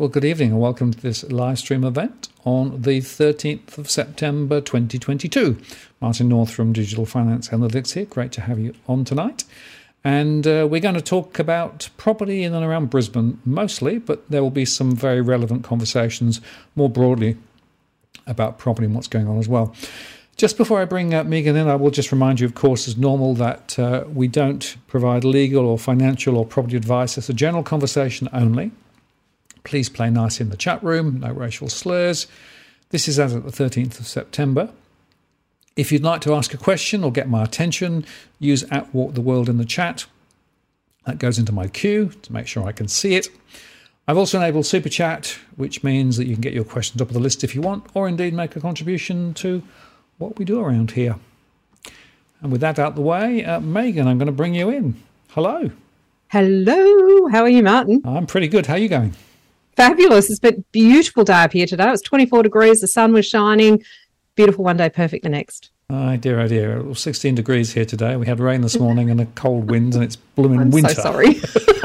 Well, good evening and welcome to this live stream event on the 13th of September 2022. Martin North from Digital Finance Analytics here. Great to have you on tonight. And we're going to talk about property in and around Brisbane mostly, but there will be some very relevant conversations more broadly about property and what's going on as well. Just before I bring Megan in, I will just remind you, of course, as normal, that we don't provide legal or financial or property advice. It's a general conversation only. Please play nice in the chat room, no racial slurs. This is as of the 13th of September. If you'd like to ask a question or get my attention, use @WalkTheWorld in the chat. That goes into my queue to make sure I can see it. I've also enabled Super Chat, which means that you can get your question top of the list if you want, or indeed make a contribution to what we do around here. And with that out the way, Megan, I'm going to bring you in. Hello. Hello. How are you, Martin? I'm pretty good. How are you going? Fabulous. It's been a beautiful day up here today. It was 24 degrees. The sun was shining. Beautiful one day, perfect the next. Oh, dear, oh, dear. It was 16 degrees here today. We had rain this morning and a cold wind, and it's blooming winter. I'm so sorry.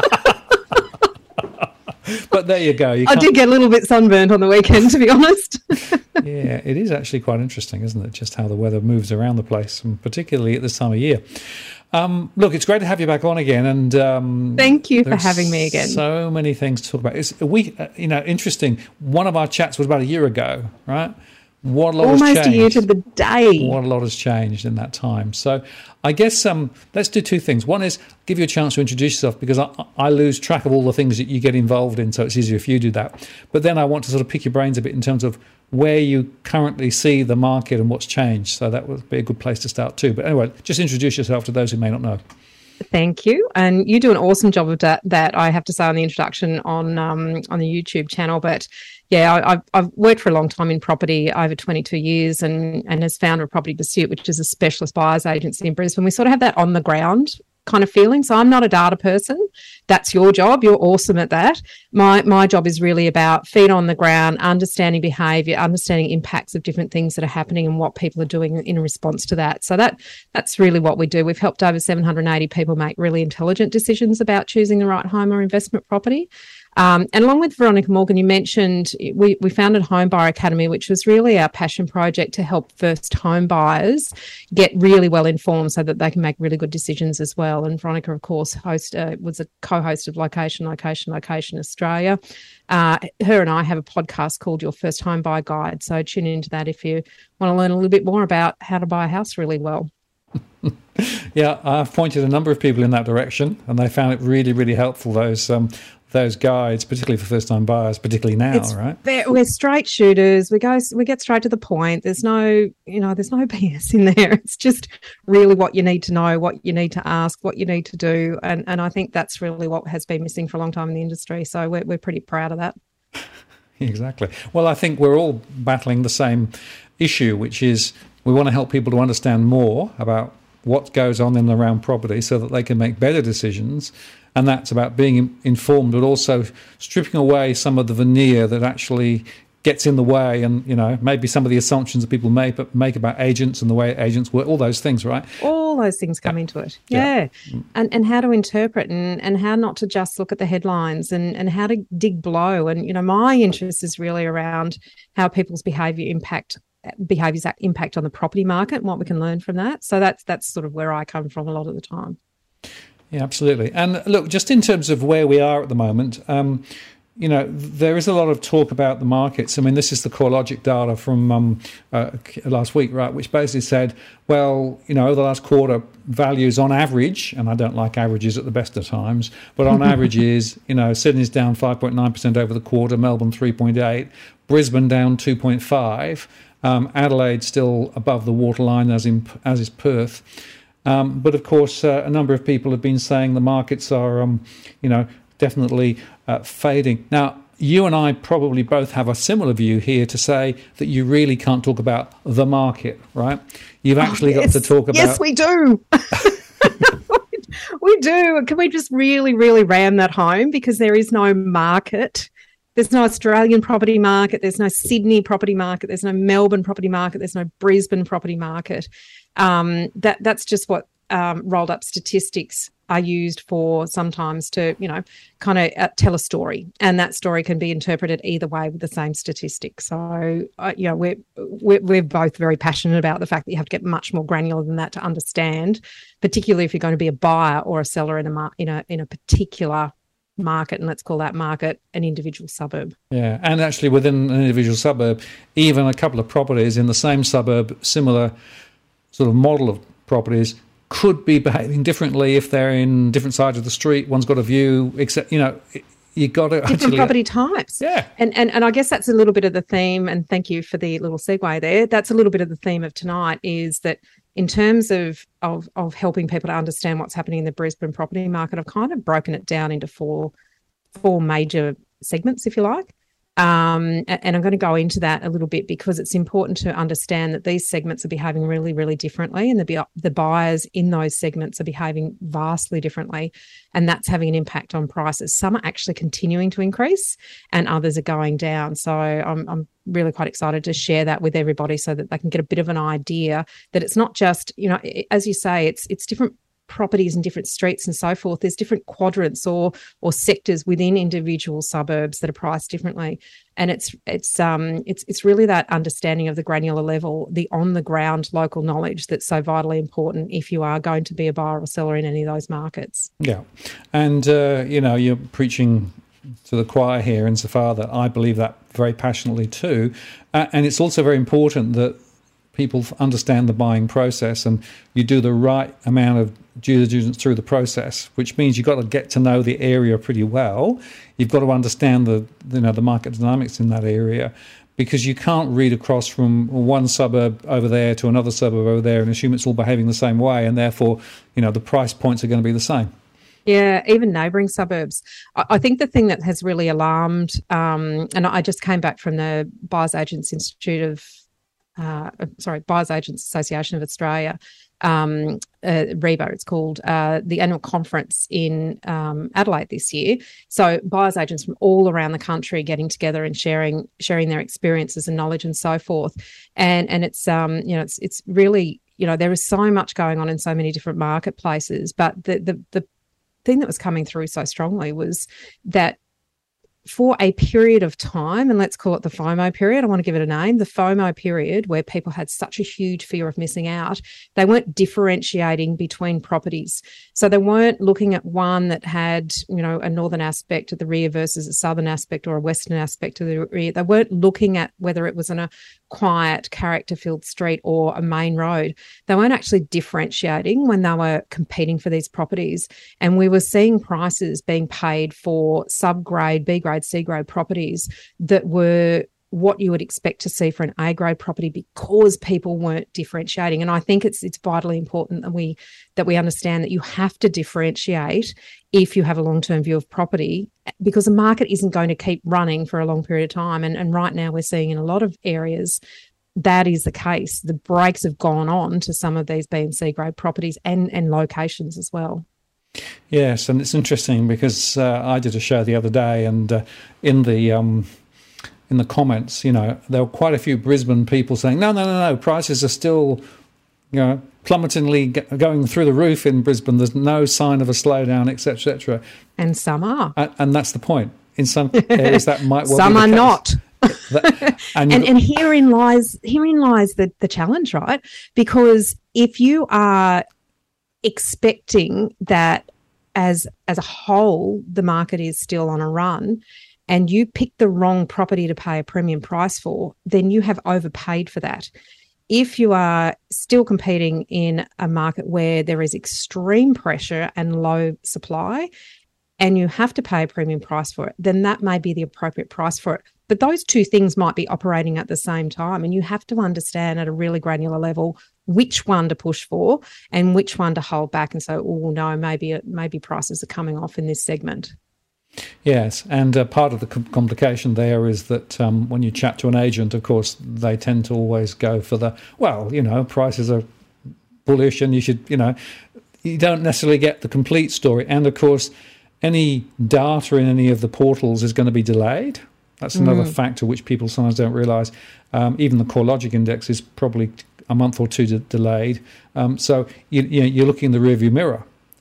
But there you go. I did get a little bit sunburnt on the weekend, to be honest. Yeah, it is actually quite interesting, isn't it? Just how the weather moves around the place, and particularly at this time of year. Look, it's great to have you back on again, and thank you for having me again. So many things to talk about. It's interesting. One of our chats was about a year ago, right? What a lot has changed. Almost a year to the day. What a lot has changed in that time. So I guess let's do two things. One is give you a chance to introduce yourself, because I lose track of all the things that you get involved in, so it's easier if you do that. But then I want to sort of pick your brains a bit in terms of where you currently see the market and what's changed. So that would be a good place to start too. But anyway, just introduce yourself to those who may not know. Thank you. And you do an awesome job of that, I have to say, on the introduction on the YouTube channel. But yeah, I've worked for a long time in property, over 22 years, and as founder of Property Pursuit, which is a specialist buyers agency in Brisbane. We sort of have that on the ground kind of feeling. So I'm not a data person. That's your job. You're awesome at that. My job is really about feet on the ground, understanding behaviour, understanding impacts of different things that are happening and what people are doing in response to that. So that's really what we do. We've helped over 780 people make really intelligent decisions about choosing the right home or investment property. And along with Veronica Morgan, you mentioned we founded Home Buyer Academy, which was really our passion project to help first home buyers get really well informed so that they can make really good decisions as well. And Veronica, of course, was a co-host of Location Australia. Her and I have a podcast called Your First Home Buyer Guide. So tune into that if you want to learn a little bit more about how to buy a house really well. Yeah, I've pointed a number of people in that direction, and they found it really, really helpful, those guides, particularly for first-time buyers, particularly now, right? We're straight shooters. We get straight to the point. There's no BS in there. It's just really what you need to know, what you need to ask, what you need to do, and I think that's really what has been missing for a long time in the industry. So we're pretty proud of that. Exactly. Well, I think we're all battling the same issue, which is we want to help people to understand more about what goes on in and around property so that they can make better decisions. And that's about being informed, but also stripping away some of the veneer that actually gets in the way, and maybe some of the assumptions that people make about agents and the way agents work, all those things, right? All those things come into it. Yeah. And how to interpret and how not to just look at the headlines and how to dig below. And, my interest is really around how people's behaviours impact on the property market and what we can learn from that. So that's sort of where I come from a lot of the time. Yeah, absolutely. And look, just in terms of where we are at the moment, there is a lot of talk about the markets. I mean, this is the CoreLogic data from last week, right, which basically said, well, over the last quarter, values on average, and I don't like averages at the best of times, but on average is, Sydney's down 5.9% over the quarter, Melbourne 3.8%, Brisbane down 2.5%, Adelaide still above the waterline, as is Perth. But of course, a number of people have been saying the markets are, definitely fading. Now, you and I probably both have a similar view here to say that you really can't talk about the market, right? You've actually got to talk about... Yes, we do. We do. Can we just really, really ram that home? Because there is no market. There's no Australian property market. There's no Sydney property market. There's no Melbourne property market. There's no Brisbane property market. That's just what rolled up statistics are used for sometimes to, kind of tell a story, and that story can be interpreted either way with the same statistic. So, we're both very passionate about the fact that you have to get much more granular than that to understand, particularly if you're going to be a buyer or a seller in a particular market, and let's call that market an individual suburb. Yeah, and actually within an individual suburb, even a couple of properties in the same suburb, similar sort of model of properties, could be behaving differently if they're in different sides of the street. One's got a view, except, you got to different property types. Yeah. And I guess that's a little bit of the theme, and thank you for the little segue there. That's a little bit of the theme of tonight, is that in terms of helping people to understand what's happening in the Brisbane property market, I've kind of broken it down into four major segments, if you like. And I'm going to go into that a little bit because it's important to understand that these segments are behaving really, really differently, and the buyers in those segments are behaving vastly differently, and that's having an impact on prices. Some are actually continuing to increase and others are going down. So I'm really quite excited to share that with everybody so that they can get a bit of an idea that it's not just, as you say, it's different properties in different streets and so forth. There's different quadrants or sectors within individual suburbs that are priced differently, and it's really that understanding of the granular level, the on the ground local knowledge that's so vitally important if you are going to be a buyer or seller in any of those markets. Yeah, and you're preaching to the choir here insofar that I believe that very passionately too, and it's also very important that people understand the buying process, and you do the right amount of due diligence through the process, which means you've got to get to know the area pretty well. You've got to understand the market dynamics in that area, because you can't read across from one suburb over there to another suburb over there and assume it's all behaving the same way, and therefore, the price points are going to be the same. Yeah, even neighbouring suburbs. I think the thing that has really alarmed, and I just came back from the Buyers Agents Buyers Agents Association of Australia, REBA, it's called, the annual conference in Adelaide this year. So buyers agents from all around the country getting together and sharing their experiences and knowledge and so forth. And it's it's really, there is so much going on in so many different marketplaces, but the thing that was coming through so strongly was that for a period of time, and let's call it the FOMO period, I want to give it a name, the FOMO period, where people had such a huge fear of missing out, they weren't differentiating between properties. So they weren't looking at one that had, a northern aspect of the rear versus a southern aspect or a western aspect of the rear. They weren't looking at whether it was in a quiet, character-filled street or a main road. They weren't actually differentiating when they were competing for these properties. And we were seeing prices being paid for sub-grade, B-grade, C-grade properties that were what you would expect to see for an A-grade property, because people weren't differentiating. And I think it's vitally important that we understand that you have to differentiate if you have a long-term view of property, because the market isn't going to keep running for a long period of time. And right now we're seeing in a lot of areas that is the case. The brakes have gone on to some of these B and C grade properties and locations as well. Yes, and it's interesting because I did a show the other day, and in the comments, there were quite a few Brisbane people saying, no, prices are still, plummetingly going through the roof in Brisbane. There's no sign of a slowdown, etc., etc. And some are. And that's the point. In some areas that might well some be the are case. Not. and herein lies the challenge, right? Because if you are expecting that as a whole the market is still on a run, and you pick the wrong property to pay a premium price for, then you have overpaid for that. If you are still competing in a market where there is extreme pressure and low supply, and you have to pay a premium price for it, then that may be the appropriate price for it. But those two things might be operating at the same time, and you have to understand at a really granular level which one to push for and which one to hold back and say, oh, no, maybe prices are coming off in this segment. Yes, and part of the complication there is that when you chat to an agent, of course, they tend to always go for prices are bullish and you should, you don't necessarily get the complete story. And, of course, any data in any of the portals is going to be delayed. That's another factor which people sometimes don't realise. Even the CoreLogic index is probably a month or two delayed. So you're looking in the rearview mirror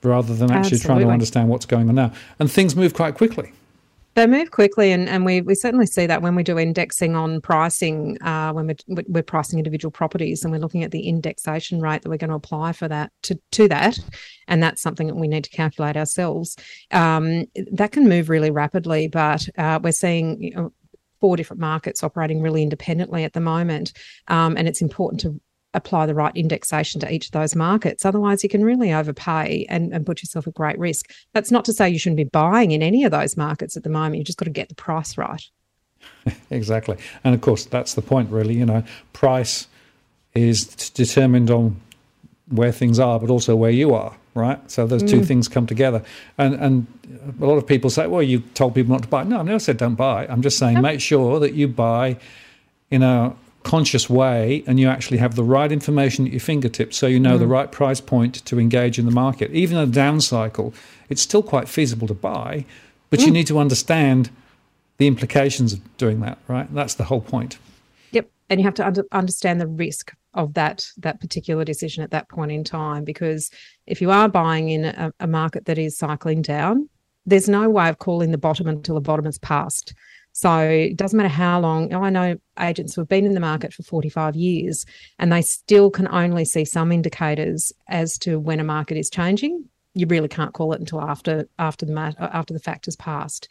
rather than actually trying to understand what's going on now. And things move quite quickly. They move quickly, and we certainly see that when we do indexing on pricing, when we're pricing individual properties, and we're looking at the indexation rate that we're going to apply for that to that, and that's something that we need to calculate ourselves. That can move really rapidly, but we're seeing 4 different markets operating really independently at the moment, and it's important to apply the right indexation to each of those markets. Otherwise, you can really overpay and put yourself at great risk. That's not to say you shouldn't be buying in any of those markets at the moment. You've just got to get the price right. Exactly. And of course, that's the point, really. Price is determined on where things are, but also where you are, right? So those two things come together. And a lot of people say, well, you told people not to buy. No, I've never said don't buy. I'm just saying make sure that you buy in a conscious way and you actually have the right information at your fingertips, so you know the right price point to engage in the market. Even in a down cycle, it's still quite feasible to buy, but you need to understand the implications of doing that, right? That's the whole point. Yep. And you have to understand the risk of that particular decision at that point in time, because if you are buying in a market that is cycling down, there's no way of calling the bottom until the bottom has passed. So it doesn't matter how long. I know agents who have been in the market for 45 years and they still can only see some indicators as to when a market is changing. You really can't call it until after the fact has passed.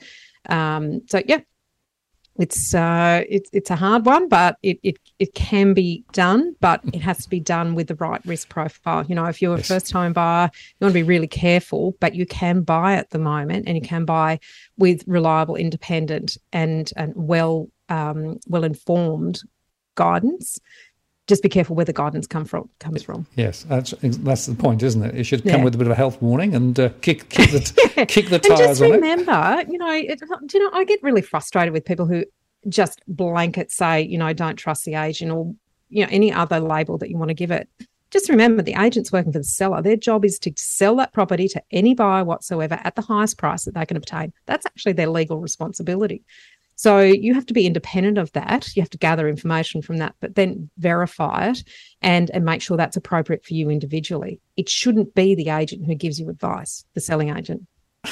So yeah, it's a hard one, but it can be done, but it has to be done with the right risk profile. If you're a first-time buyer, you want to be really careful, but you can buy at the moment, and you can buy with reliable, independent, and well informed guidance. Just be careful where the guidance comes from. Yes, that's the point, isn't it? It should come with a bit of a health warning and kick the tires on it. And just remember, I get really frustrated with people who just blanket say, don't trust the agent, or any other label that you want to give it. Just remember, the agent's working for the seller. Their job is to sell that property to any buyer whatsoever at the highest price that they can obtain. That's actually their legal responsibility. So you have to be independent of that. You have to gather information from that, but then verify it and make sure that's appropriate for you individually. It shouldn't be the agent who gives you advice, the selling agent.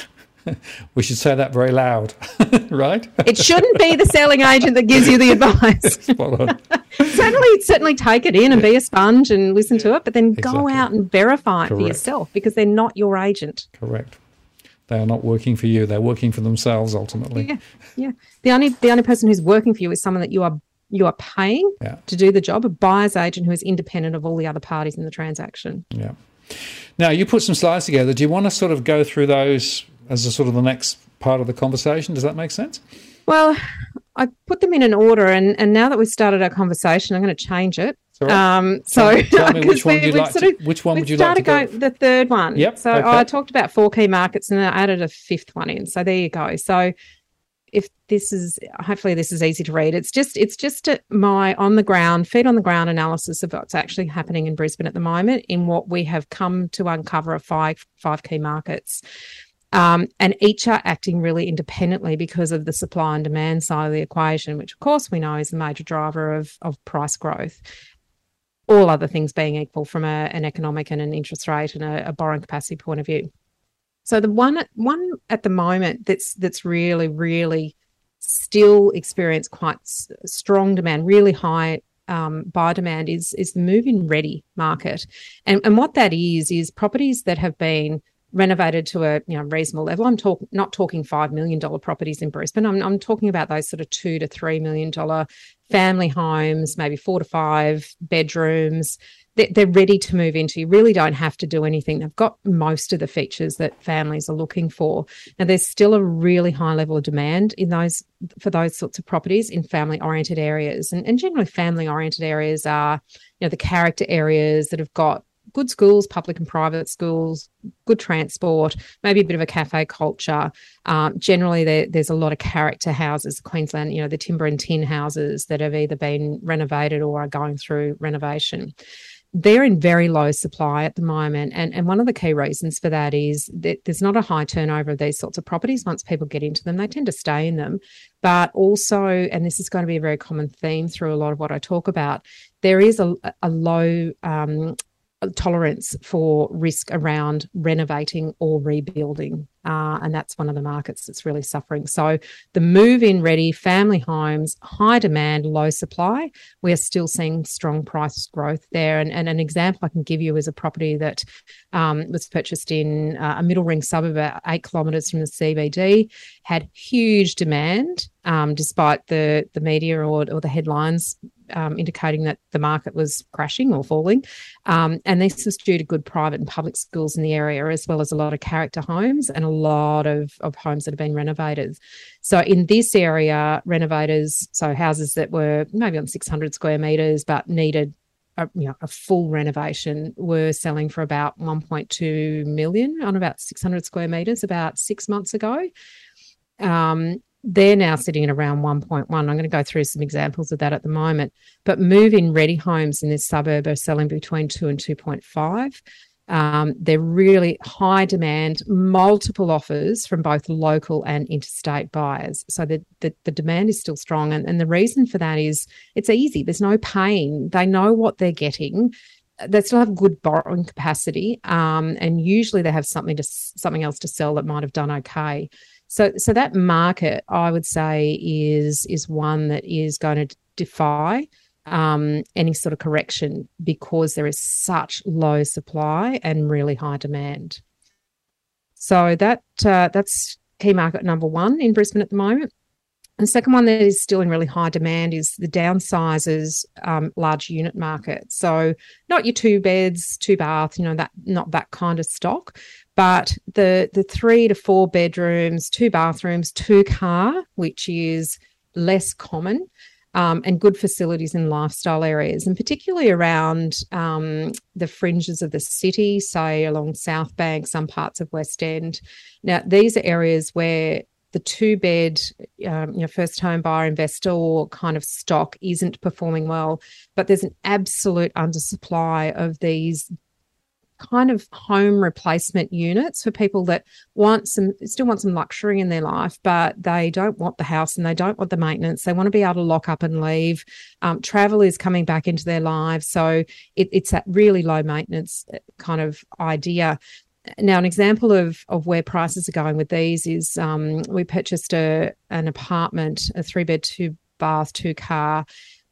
We should say that very loud, right? It shouldn't be the selling agent that gives you the advice. Spot on. Certainly take it in and be a sponge and listen to it, but then go out and verify it for yourself, because they're not your agent. Correct. They are not working for you. They're working for themselves ultimately. Yeah. The only person who's working for you is someone that you are paying to do the job, a buyer's agent who is independent of all the other parties in the transaction. Yeah. Now, you put some slides together. Do you want to sort of go through those as a sort of the next part of the conversation? Does that make sense? Well, I put them in an order, and now that we've started our conversation, I'm going to change it. Tell me which one would you like to go? The third one. Yep. So I talked about 4 key markets, and then I added a 5th one in. So there you go. So hopefully this is easy to read. It's just my feet on the ground analysis of what's actually happening in Brisbane at the moment in what we have come to uncover of five key markets. And each are acting really independently because of the supply and demand side of the equation, which of course we know is the major driver of price growth. All other things being equal from an economic and an interest rate and a borrowing capacity point of view. So the one at the moment that's really, really still experience quite strong demand, really high buyer demand is the move-in ready market. And what that is properties that have been renovated to a reasonable level. I'm not talking $5 million properties in Brisbane. I'm talking about those sort of $2 to $3 million family homes, maybe 4 to 5 bedrooms. They're ready to move into. You really don't have to do anything. They've got most of the features that families are looking for. Now, there's still a really high level of demand for those sorts of properties in family-oriented areas. And generally family-oriented areas are, the character areas that have got good schools, public and private schools, good transport, maybe a bit of a cafe culture. Generally, there's a lot of character houses. Queensland, the timber and tin houses that have either been renovated or are going through renovation. They're in very low supply at the moment. And one of the key reasons for that is that there's not a high turnover of these sorts of properties. Once people get into them, they tend to stay in them. But also, and this is going to be a very common theme through a lot of what I talk about, there is a low tolerance for risk around renovating or rebuilding. And that's one of the markets that's really suffering. So the move-in ready family homes, high demand, low supply, we are still seeing strong price growth there. And an example I can give you is a property that was purchased in a middle ring suburb about 8 kilometres from the CBD, had huge demand, despite the media or the headlines indicating that the market was crashing or falling. And this was due to good private and public schools in the area, as well as a lot of character homes and a lot of homes that have been renovated. So in this area, renovators, so houses that were maybe on 600 square metres but needed a full renovation, were selling for about 1.2 million on about 600 square metres about 6 months ago. They're now sitting at around 1.1. I'm going to go through some examples of that at the moment. But move-in ready homes in this suburb are selling between 2 and 2.5. They're really high demand, multiple offers from both local and interstate buyers. So the demand is still strong. And the reason for that is it's easy. There's no pain. They know what they're getting. They still have good borrowing capacity. And usually they have something else to sell that might have done okay. So that market, I would say, is one that is going to defy any sort of correction because there is such low supply and really high demand. So that's key market number one in Brisbane at the moment. And the second one that is still in really high demand is the downsizers large unit market. So not your 2 beds, 2 bath, not that kind of stock, but the 3 to 4 bedrooms, 2 bathrooms, 2 car, which is less common, and good facilities in lifestyle areas, and particularly around the fringes of the city, say along South Bank, some parts of West End. Now, these are areas where the 2-bed, first home buyer investor kind of stock isn't performing well, but there's an absolute undersupply of these kind of home replacement units for people that still want some luxury in their life, but they don't want the house and they don't want the maintenance. They want to be able to lock up and leave. Travel is coming back into their lives. So it's that really low maintenance kind of idea. Now, an example of where prices are going with these is we purchased an apartment, a 3-bed, 2 bath, 2 car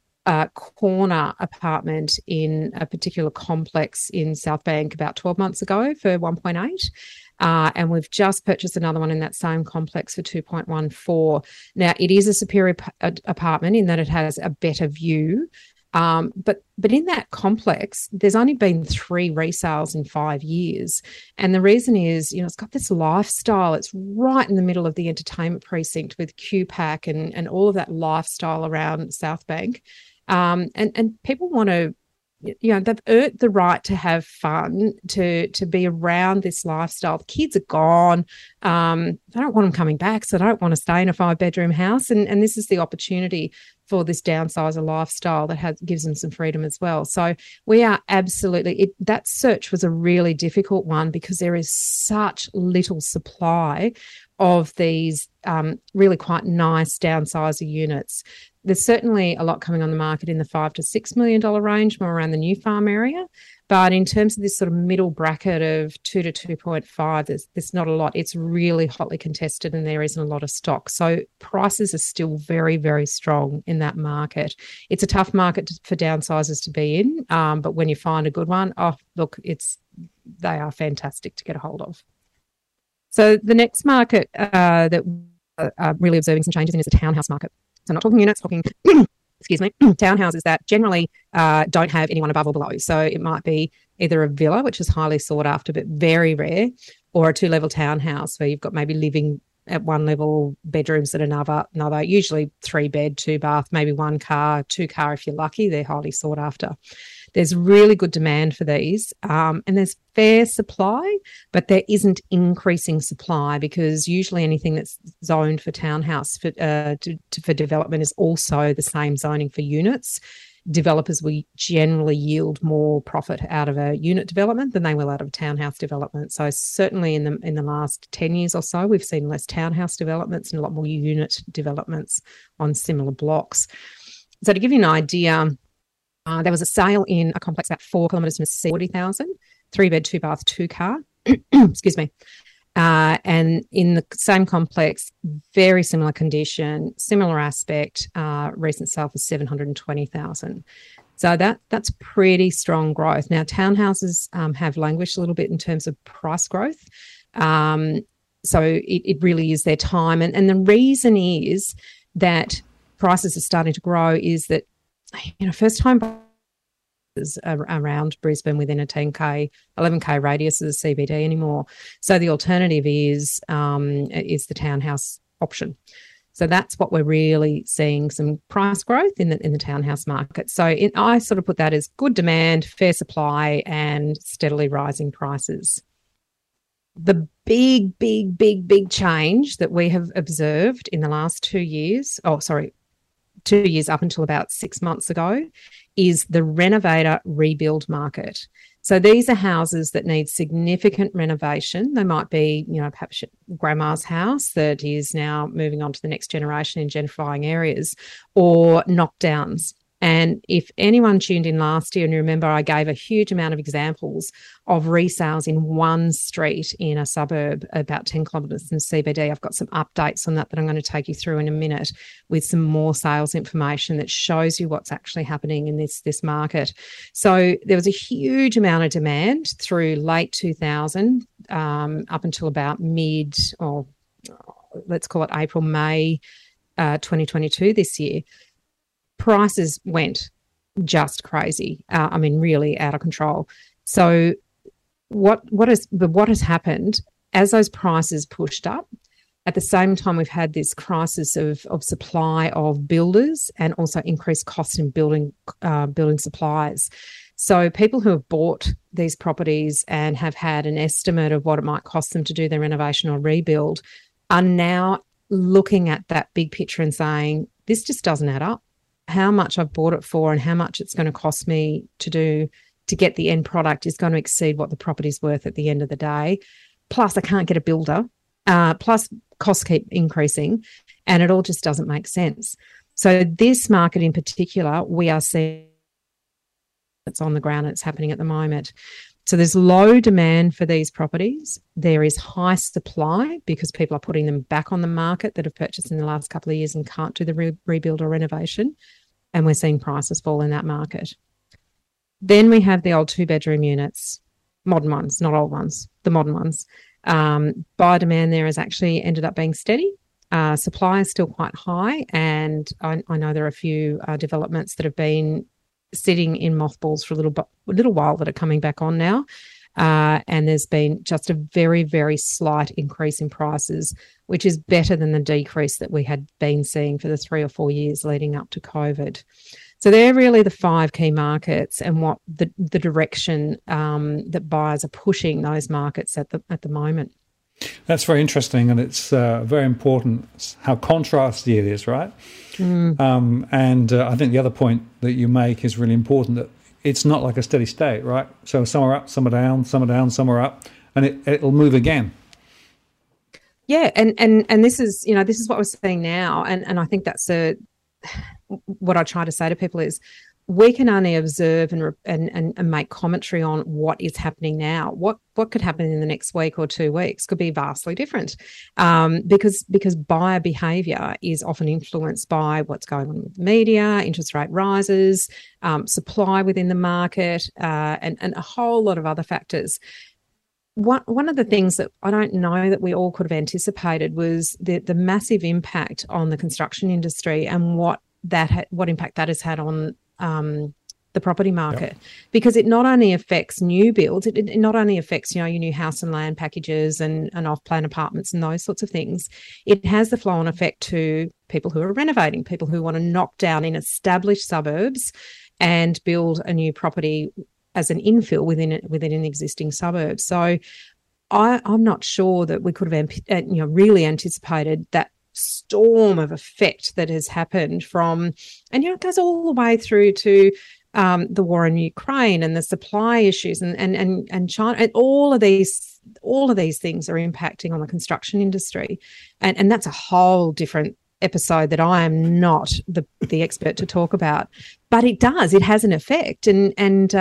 corner apartment in a particular complex in South Bank about 12 months ago for 1.8. And we've just purchased another one in that same complex for 2.14. Now, it is a superior apartment in that it has a better view. But in that complex, there's only been 3 resales in 5 years. And the reason is, it's got this lifestyle. It's right in the middle of the entertainment precinct with QPAC and all of that lifestyle around South Bank. And people want to, they've earned the right to have fun, to be around this lifestyle. The kids are gone. I don't want them coming back, so I don't want to stay in a 5-bedroom house. And this is the opportunity for this downsizer lifestyle that gives them some freedom as well. So we are absolutely, that search was a really difficult one because there is such little supply of these really quite nice downsizer units. There's certainly a lot coming on the market in the $5 to $6 million range, more around the New Farm area. But in terms of this sort of middle bracket of 2 to 2.5, there's not a lot. It's really hotly contested and there isn't a lot of stock. So prices are still very, very strong in that market. It's a tough market for downsizers to be in, but when you find a good one, they are fantastic to get a hold of. So the next market that are really observing some changes in is the townhouse market. So I'm not talking units, talking, excuse me, townhouses that generally don't have anyone above or below. So it might be either a villa, which is highly sought after but very rare, or a 2-level townhouse where you've got maybe living at one level, bedrooms at another, usually 3-bed, 2 bath, maybe 1 car, 2 car if you're lucky. They're highly sought after. There's really good demand for these, and there's fair supply, but there isn't increasing supply because usually anything that's zoned for townhouse for development is also the same zoning for units. Developers will generally yield more profit out of a unit development than they will out of a townhouse development. So certainly in the last 10 years or so, we've seen less townhouse developments and a lot more unit developments on similar blocks. So to give you an idea, There was a sale in a complex about 4 kilometres from the 40,000, 3-bed, 2-bath, 2-car. Excuse me. And in the same complex, very similar condition, similar aspect, recent sale for 720,000. So that's pretty strong growth. Now, townhouses have languished a little bit in terms of price growth. So it really is their time. And the reason is that prices are starting to grow is that, first-time buyers around Brisbane within a 10K, 11K radius of the CBD anymore. So the alternative is the townhouse option. So that's what we're really seeing, some price growth in the townhouse market. So I sort of put that as good demand, fair supply, and steadily rising prices. The big change that we have observed in the last 2 years, 2 years up until about 6 months ago, is the renovator rebuild market. So these are houses that need significant renovation. They might be, perhaps grandma's house that is now moving on to the next generation in gentrifying areas, or knockdowns. And if anyone tuned in last year, and you remember, I gave a huge amount of examples of resales in one street in a suburb about 10 kilometres from CBD. I've got some updates on that I'm going to take you through in a minute with some more sales information that shows you what's actually happening in this market. So there was a huge amount of demand through late 2000 up until about let's call it April, May 2022 this year. Prices went just crazy. Really out of control. So what has happened as those prices pushed up? At the same time, we've had this crisis of supply of builders and also increased costs in building supplies. So people who have bought these properties and have had an estimate of what it might cost them to do their renovation or rebuild are now looking at that big picture and saying, this just doesn't add up. How much I've bought it for and how much it's going to cost me to get the end product is going to exceed what the property's worth at the end of the day. Plus, I can't get a builder. Plus, costs keep increasing, and it all just doesn't make sense. So this market in particular, we are seeing it's on the ground and it's happening at the moment. So there's low demand for these properties. There is high supply because people are putting them back on the market that have purchased in the last couple of years and can't do the rebuild or renovation. And we're seeing prices fall in that market. Then we have the old 2-bedroom units, modern ones, not old ones, the modern ones. Buyer demand there has actually ended up being steady. Supply is still quite high. And I know there are a few developments that have been sitting in mothballs for a little while that are coming back on now. And there's been just a very, very slight increase in prices, which is better than the decrease that we had been seeing for the 3 or 4 years leading up to COVID. So they're really the 5 key markets and what the direction that buyers are pushing those markets at the moment. That's very interesting, and it's very important how contrasty it is, right? And I think the other point that you make is really important, that it's not like a steady state, right? So some are up, some are down, some are down, some are up, and it'll move again. Yeah, and this is what we're seeing now, and I think that's what I try to say to people is, we can only observe and make commentary on what is happening now. What could happen in the next week or 2 weeks could be vastly different, because buyer behaviour is often influenced by what's going on with the media, interest rate rises, supply within the market, and a whole lot of other factors. One of the things that I don't know that we all could have anticipated was the massive impact on the construction industry and what impact that has had on the property market. Yep. Because it not only affects new builds, it not only affects your new house and land packages and off-plan apartments and those sorts of things. It has the flow-on effect to people who are renovating, people who want to knock down in established suburbs and build a new property as an infill within an existing suburb. So I'm not sure that we could have really anticipated that storm of effect that has happened from, and it goes all the way through to the war in Ukraine and the supply issues and China, and all of these things are impacting on the construction industry, and that's a whole different episode that I am not the expert to talk about, but it does. It has an effect, and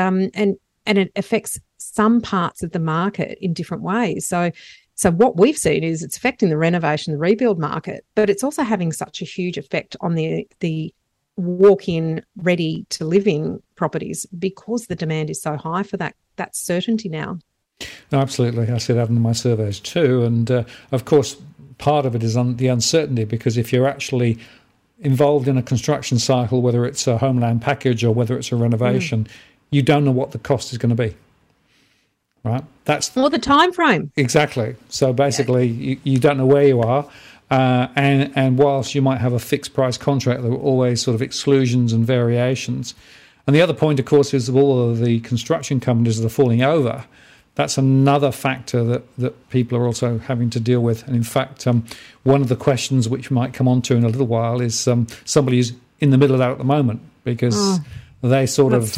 it affects some parts of the market in different ways. So what we've seen is it's affecting the renovation, the rebuild market, but it's also having such a huge effect on the walk-in, ready-to-live-in properties because the demand is so high for that certainty now. No, absolutely. I see that in my surveys too. And, of course, part of it is the uncertainty, because if you're actually involved in a construction cycle, whether it's a homeland package or whether it's a renovation, you don't know what the cost is going to be. Right? That's the time frame. Exactly. So basically, you don't know where you are. And whilst you might have a fixed price contract, there are always sort of exclusions and variations. And the other point, of course, is that all of the construction companies that are falling over. That's another factor that people are also having to deal with. And in fact, one of the questions which we might come on to in a little while is somebody who's in the middle of that at the moment, because they sort of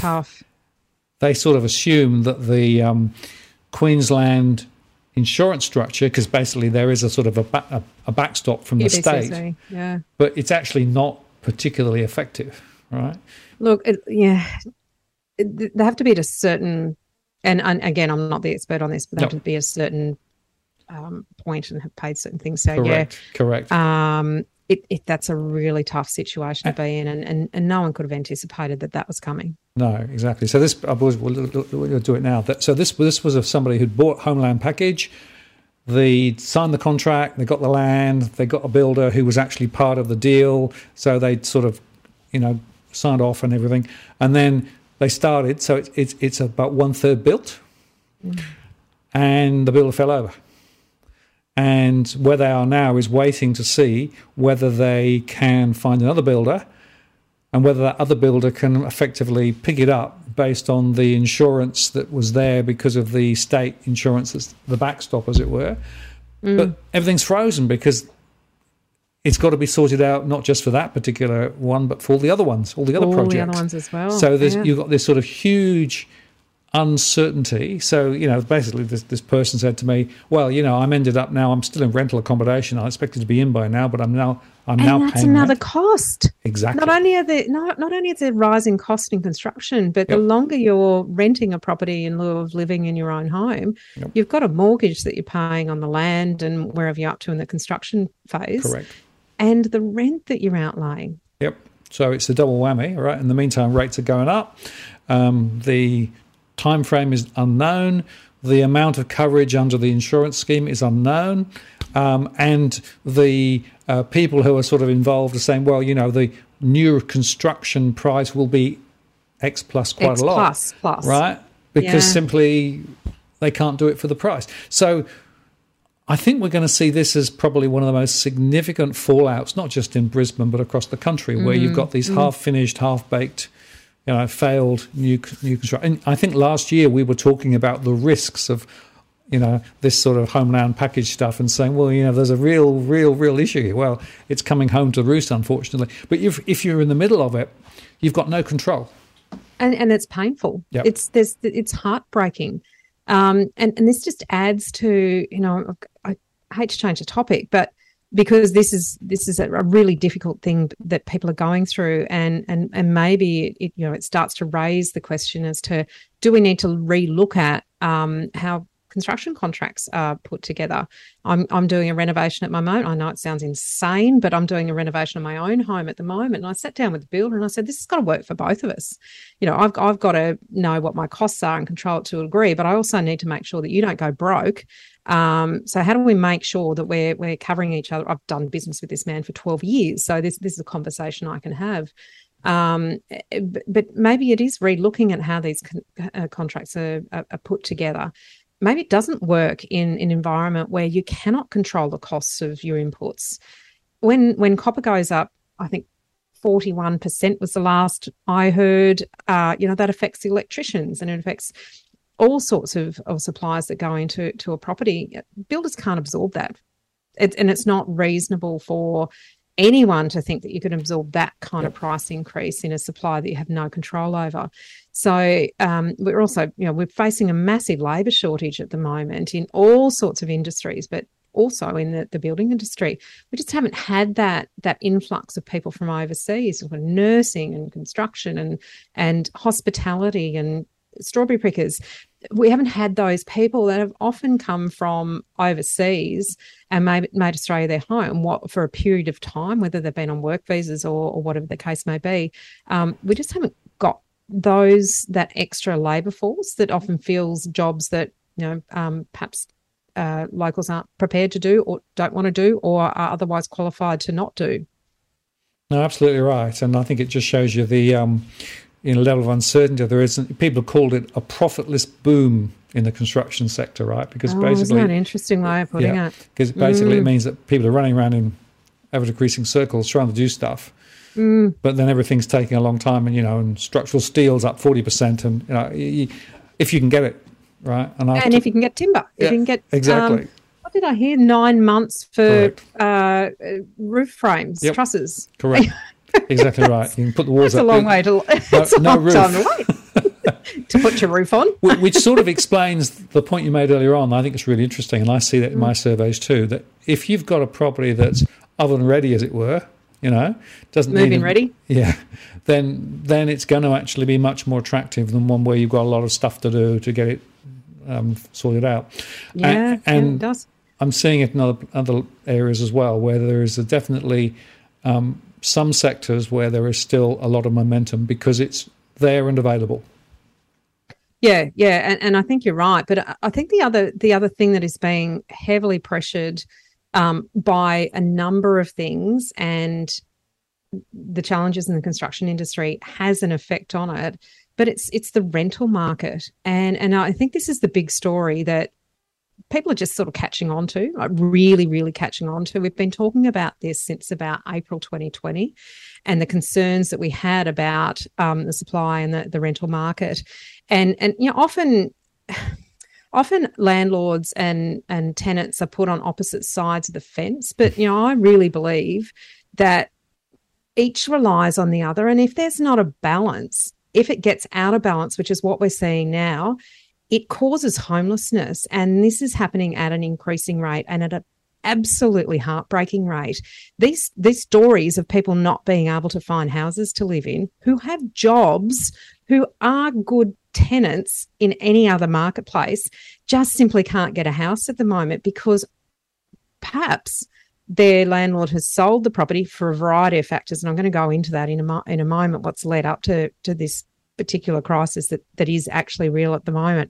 assume that the Queensland insurance structure, because basically there is a sort of a backstop from the state, but it's actually not particularly effective, right? Look, they have to be at a certain, and again, I'm not the expert on this, but they have to be at a certain point and have paid certain things. So correct. That's a really tough situation to be in, and no one could have anticipated that was coming. No, exactly. So this, we'll do it now. So this was somebody who'd bought Homeland Package. They signed the contract, they got the land, they got a builder who was actually part of the deal. So they'd sort of, signed off and everything. And then they started, so it's about 1/3 built, and the builder fell over. And where they are now is waiting to see whether they can find another builder and whether that other builder can effectively pick it up based on the insurance that was there because of the state insurance, that's the backstop, as it were. But everything's frozen because it's got to be sorted out, not just for that particular one, but for all the other ones, all the other projects. All the other ones as well. So you've got this sort of huge uncertainty. So, basically this person said to me, well, I'm ended up now, I'm still in rental accommodation. I expected to be in by now, but I'm now paying that's another rent. Cost. Exactly. Not only is there a rising cost in construction, but the longer you're renting a property in lieu of living in your own home, you've got a mortgage that you're paying on the land and wherever you're up to in the construction phase. Correct. And the rent that you're outlaying. Yep. So it's a double whammy, right? In the meantime, rates are going up. The time frame is unknown. The amount of coverage under the insurance scheme is unknown. And the people who are sort of involved are saying, well, the new construction price will be X plus quite a lot. Plus. Right? Because simply they can't do it for the price. So I think we're going to see this as probably one of the most significant fallouts, not just in Brisbane, but across the country, where you've got these half-finished, half-baked, failed new construction. And I think last year we were talking about the risks of, this sort of homeland package stuff and saying, well, there's a real issue here. Well, it's coming home to roost, unfortunately. But if you're in the middle of it, you've got no control. And it's painful. Yep. It's heartbreaking. And this just adds to, I hate to change the topic, but because this is a really difficult thing that people are going through, and maybe it starts to raise the question as to, do we need to relook at how construction contracts are put together? I'm doing a renovation at my moment. I know it sounds insane, but I'm doing a renovation of my own home at the moment. And I sat down with the builder and I said, this has got to work for both of us. I've got to know what my costs are and control it to a degree, but I also need to make sure that you don't go broke. So how do we make sure that we're covering each other? I've done business with this man for 12 years, so this is a conversation I can have. But maybe it is re-looking at how these contracts are put together. Maybe it doesn't work in an environment where you cannot control the costs of your inputs. When copper goes up, I think 41% was the last I heard. That affects the electricians, and it affects all sorts of suppliers that go into a property. Builders can't absorb that. And it's not reasonable for anyone to think that you can absorb that kind of price increase in a supply that you have no control over. So we're also, we're facing a massive labour shortage at the moment in all sorts of industries, but also in the building industry. We just haven't had that influx of people from overseas, sort of nursing and construction and hospitality and strawberry pickers. We haven't had those people that have often come from overseas and made Australia their home for a period of time, whether they've been on work visas or whatever the case may be. We just haven't got that extra labour force that often fills jobs that perhaps locals aren't prepared to do or don't want to do or are otherwise qualified to not do. No, absolutely right. And I think it just shows you the level of uncertainty there is. People have called it a profitless boom in the construction sector, right? Because basically, isn't that an interesting way of putting it? Because basically it means that people are running around in ever-decreasing circles trying to do stuff, but then everything's taking a long time, and structural steel's up 40%, and if you can get it, right? And if you can get timber, if you can get exactly. What did I hear? 9 months for roof frames, trusses. Correct. Exactly right. You can put the walls up. That's a long way to. It's a long time to wait to put your roof on. Which sort of explains the point you made earlier on. I think it's really interesting, and I see that in my surveys too. That if you've got a property that's oven ready, as it were, doesn't move in ready. Yeah, then it's going to actually be much more attractive than one where you've got a lot of stuff to do to get it sorted out. Yeah, and it does. I'm seeing it in other areas as well, where there is definitely some sectors where there is still a lot of momentum because it's there and available. Yeah, and I think you're right. But I think the other thing that is being heavily pressured by a number of things and the challenges in the construction industry has an effect on it. But it's the rental market, and I think this is the big story that people are just sort of catching on to, like really, really catching on to. We've been talking about this since about April 2020 and the concerns that we had about the supply and the rental market. And often landlords and tenants are put on opposite sides of the fence. But, I really believe that each relies on the other. And if there's not a balance, if it gets out of balance, which is what we're seeing now, it causes homelessness, and this is happening at an increasing rate and at an absolutely heartbreaking rate. These stories of people not being able to find houses to live in, who have jobs, who are good tenants in any other marketplace, just simply can't get a house at the moment because perhaps their landlord has sold the property for a variety of factors, and I'm going to go into that in a moment, what's led up to this particular crisis that is actually real at the moment.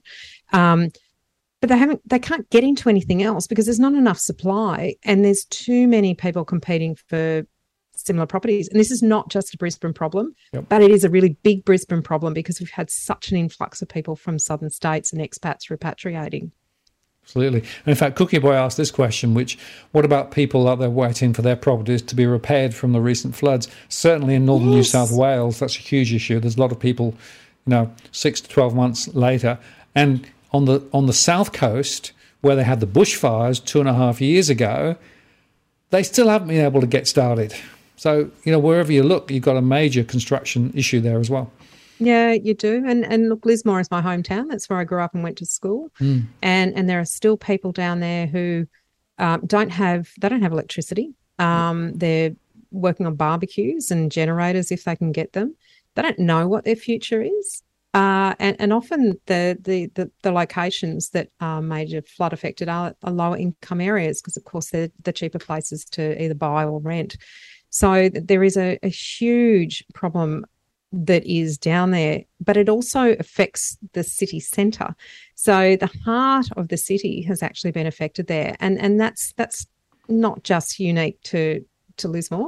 But they can't get into anything else because there's not enough supply and there's too many people competing for similar properties. And this is not just a Brisbane problem, but it is a really big Brisbane problem because we've had such an influx of people from southern states and expats repatriating. Absolutely. And in fact, Cookie Boy asked this question, what about people out there waiting for their properties to be repaired from the recent floods? Certainly in northern New South Wales, that's a huge issue. There's a lot of people, 6 to 12 months later. And on the south coast, where they had the bushfires 2.5 years ago, they still haven't been able to get started. So, wherever you look, you've got a major construction issue there as well. Yeah, you do. And look, Lismore is my hometown. That's where I grew up and went to school. And there are still people down there who don't have electricity. They're working on barbecues and generators if they can get them. They don't know what their future is. And often the locations that are major flood affected are lower income areas because, of course, they're the cheaper places to either buy or rent. So there is a huge problem that is down there, but it also affects the city centre. So the heart of the city has actually been affected there, and that's not just unique to Lismore.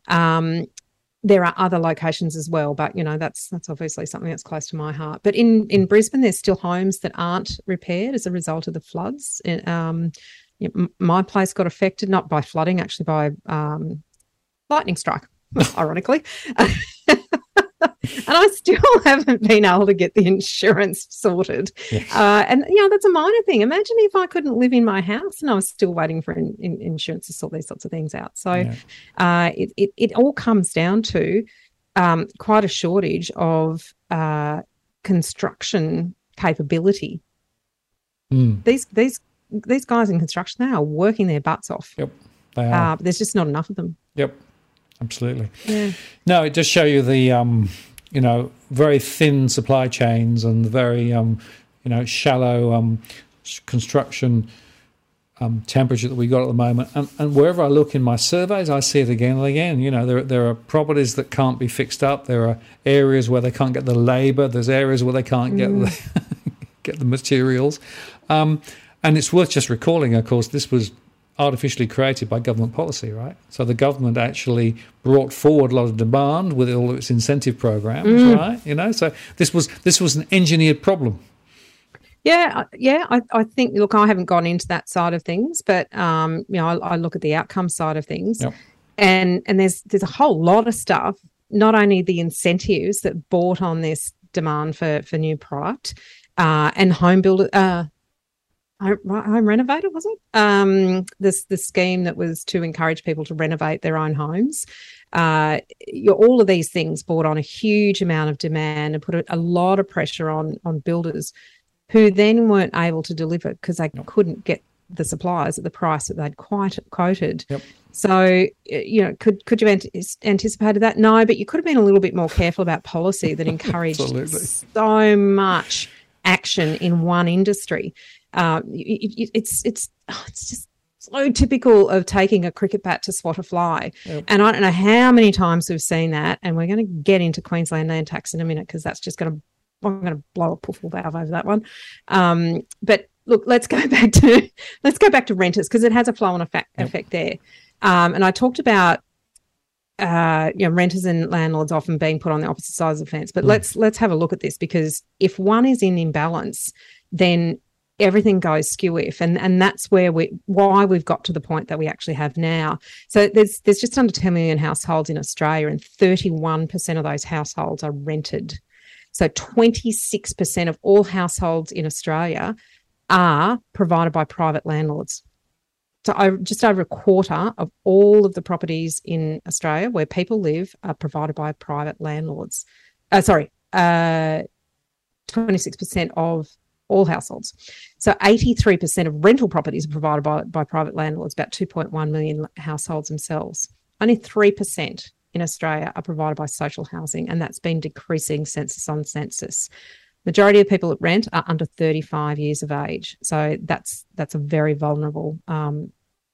There are other locations as well, but that's obviously something that's close to my heart. But in Brisbane, there's still homes that aren't repaired as a result of the floods. My place got affected not by flooding, actually by lightning strike, ironically. And I still haven't been able to get the insurance sorted. Yes. And, that's a minor thing. Imagine if I couldn't live in my house and I was still waiting for insurance to sort these sorts of things out. So it all comes down to quite a shortage of construction capability. These these guys in construction, they are working their butts off. Yep, they are. But there's just not enough of them. Yep, absolutely. Yeah. No, it just show you the very thin supply chains and the very shallow construction temperature that we got at the moment. And wherever I look in my surveys, I see it again and again. There are properties that can't be fixed up. There are areas where they can't get the labour. There's areas where they can't get the materials. And it's worth just recalling, of course, this was artificially created by government policy, right? So the government actually brought forward a lot of demand with all of its incentive programs, right? So this was an engineered problem. Yeah. I think. Look, I haven't gone into that side of things, but I look at the outcome side of things, yep. and there's a whole lot of stuff. Not only the incentives that brought on this demand for new product, and home builder, home renovator, was it? The scheme that was to encourage people to renovate their own homes. All of these things brought on a huge amount of demand and put a lot of pressure on builders, who then weren't able to deliver because they couldn't get the suppliers at the price that they'd quoted. Yep. So, could you anticipated that? No, but you could have been a little bit more careful about policy that encouraged so much action in one industry. It's just so typical of taking a cricket bat to swat a fly. Yep. And I don't know how many times we've seen that, and we're going to get into Queensland land tax in a minute because that's just I'm going to blow a puffle valve over that one. But look, let's go back to renters because it has a flow-on effect there. And I talked about renters and landlords often being put on the opposite sides of the fence. But let's have a look at this, because if one is in imbalance, then everything goes skew-if, and that's why we've got to the point that we actually have now. So there's just under 10 million households in Australia, and 31% of those households are rented. So 26% of all households in Australia are provided by private landlords. So just over a quarter of all of the properties in Australia where people live are provided by private landlords. 26% of all households. So 83% of rental properties are provided by private landlords, about 2.1 million households themselves. Only 3% in Australia are provided by social housing, and that's been decreasing census on census. Majority of people that rent are under 35 years of age, so that's a very vulnerable and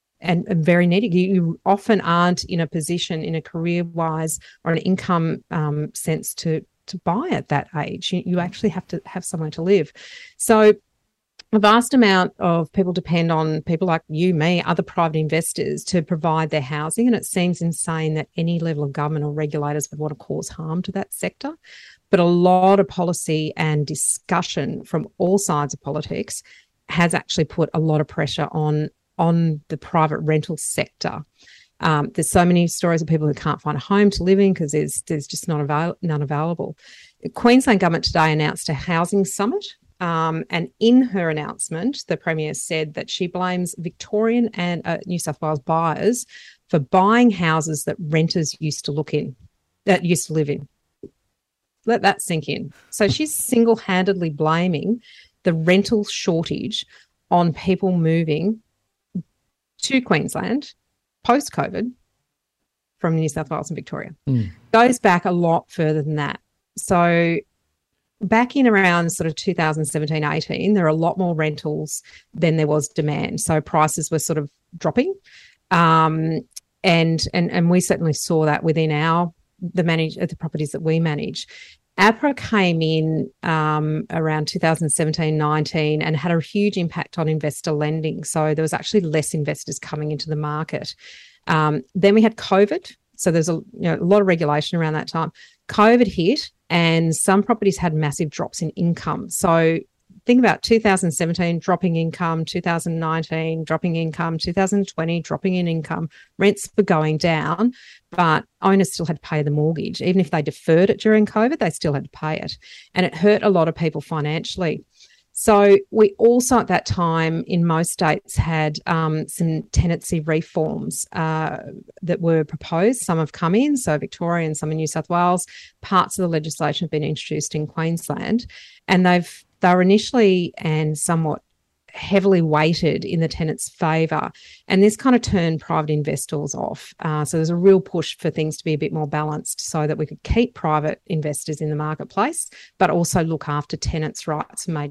very needy. You often aren't in a position, in a career-wise or an income sense, to buy at that age. You actually have to have somewhere to live. So a vast amount of people depend on people like you, me, other private investors to provide their housing, and it seems insane that any level of government or regulators would want to cause harm to that sector. But a lot of policy and discussion from all sides of politics has actually put a lot of pressure on the private rental sector. There's so many stories of people who can't find a home to live in because there's just none available. The Queensland government today announced a housing summit. And in her announcement, the Premier said that she blames Victorian and New South Wales buyers for buying houses that renters used to live in. Let that sink in. So she's single-handedly blaming the rental shortage on people moving to Queensland post-COVID from New South Wales and Victoria. Goes back a lot further than that. So back in around sort of 2017, 18, there are a lot more rentals than there was demand. So prices were sort of dropping. And we certainly saw that within the properties that we manage. APRA came in around 2017, 19 and had a huge impact on investor lending. So there was actually less investors coming into the market. Then we had COVID. So there's a lot of regulation around that time. COVID hit and some properties had massive drops in income. So think about 2017 dropping income, 2019 dropping income, 2020 dropping in income. Rents were going down, but owners still had to pay the mortgage. Even if they deferred it during COVID, they still had to pay it. And it hurt a lot of people financially. So we also at that time in most states had some tenancy reforms that were proposed. Some have come in, so Victoria and some in New South Wales. Parts of the legislation have been introduced in Queensland, and they were initially and somewhat heavily weighted in the tenants' favour, and this kind of turned private investors off. So there's a real push for things to be a bit more balanced so that we could keep private investors in the marketplace, but also look after tenants' rights and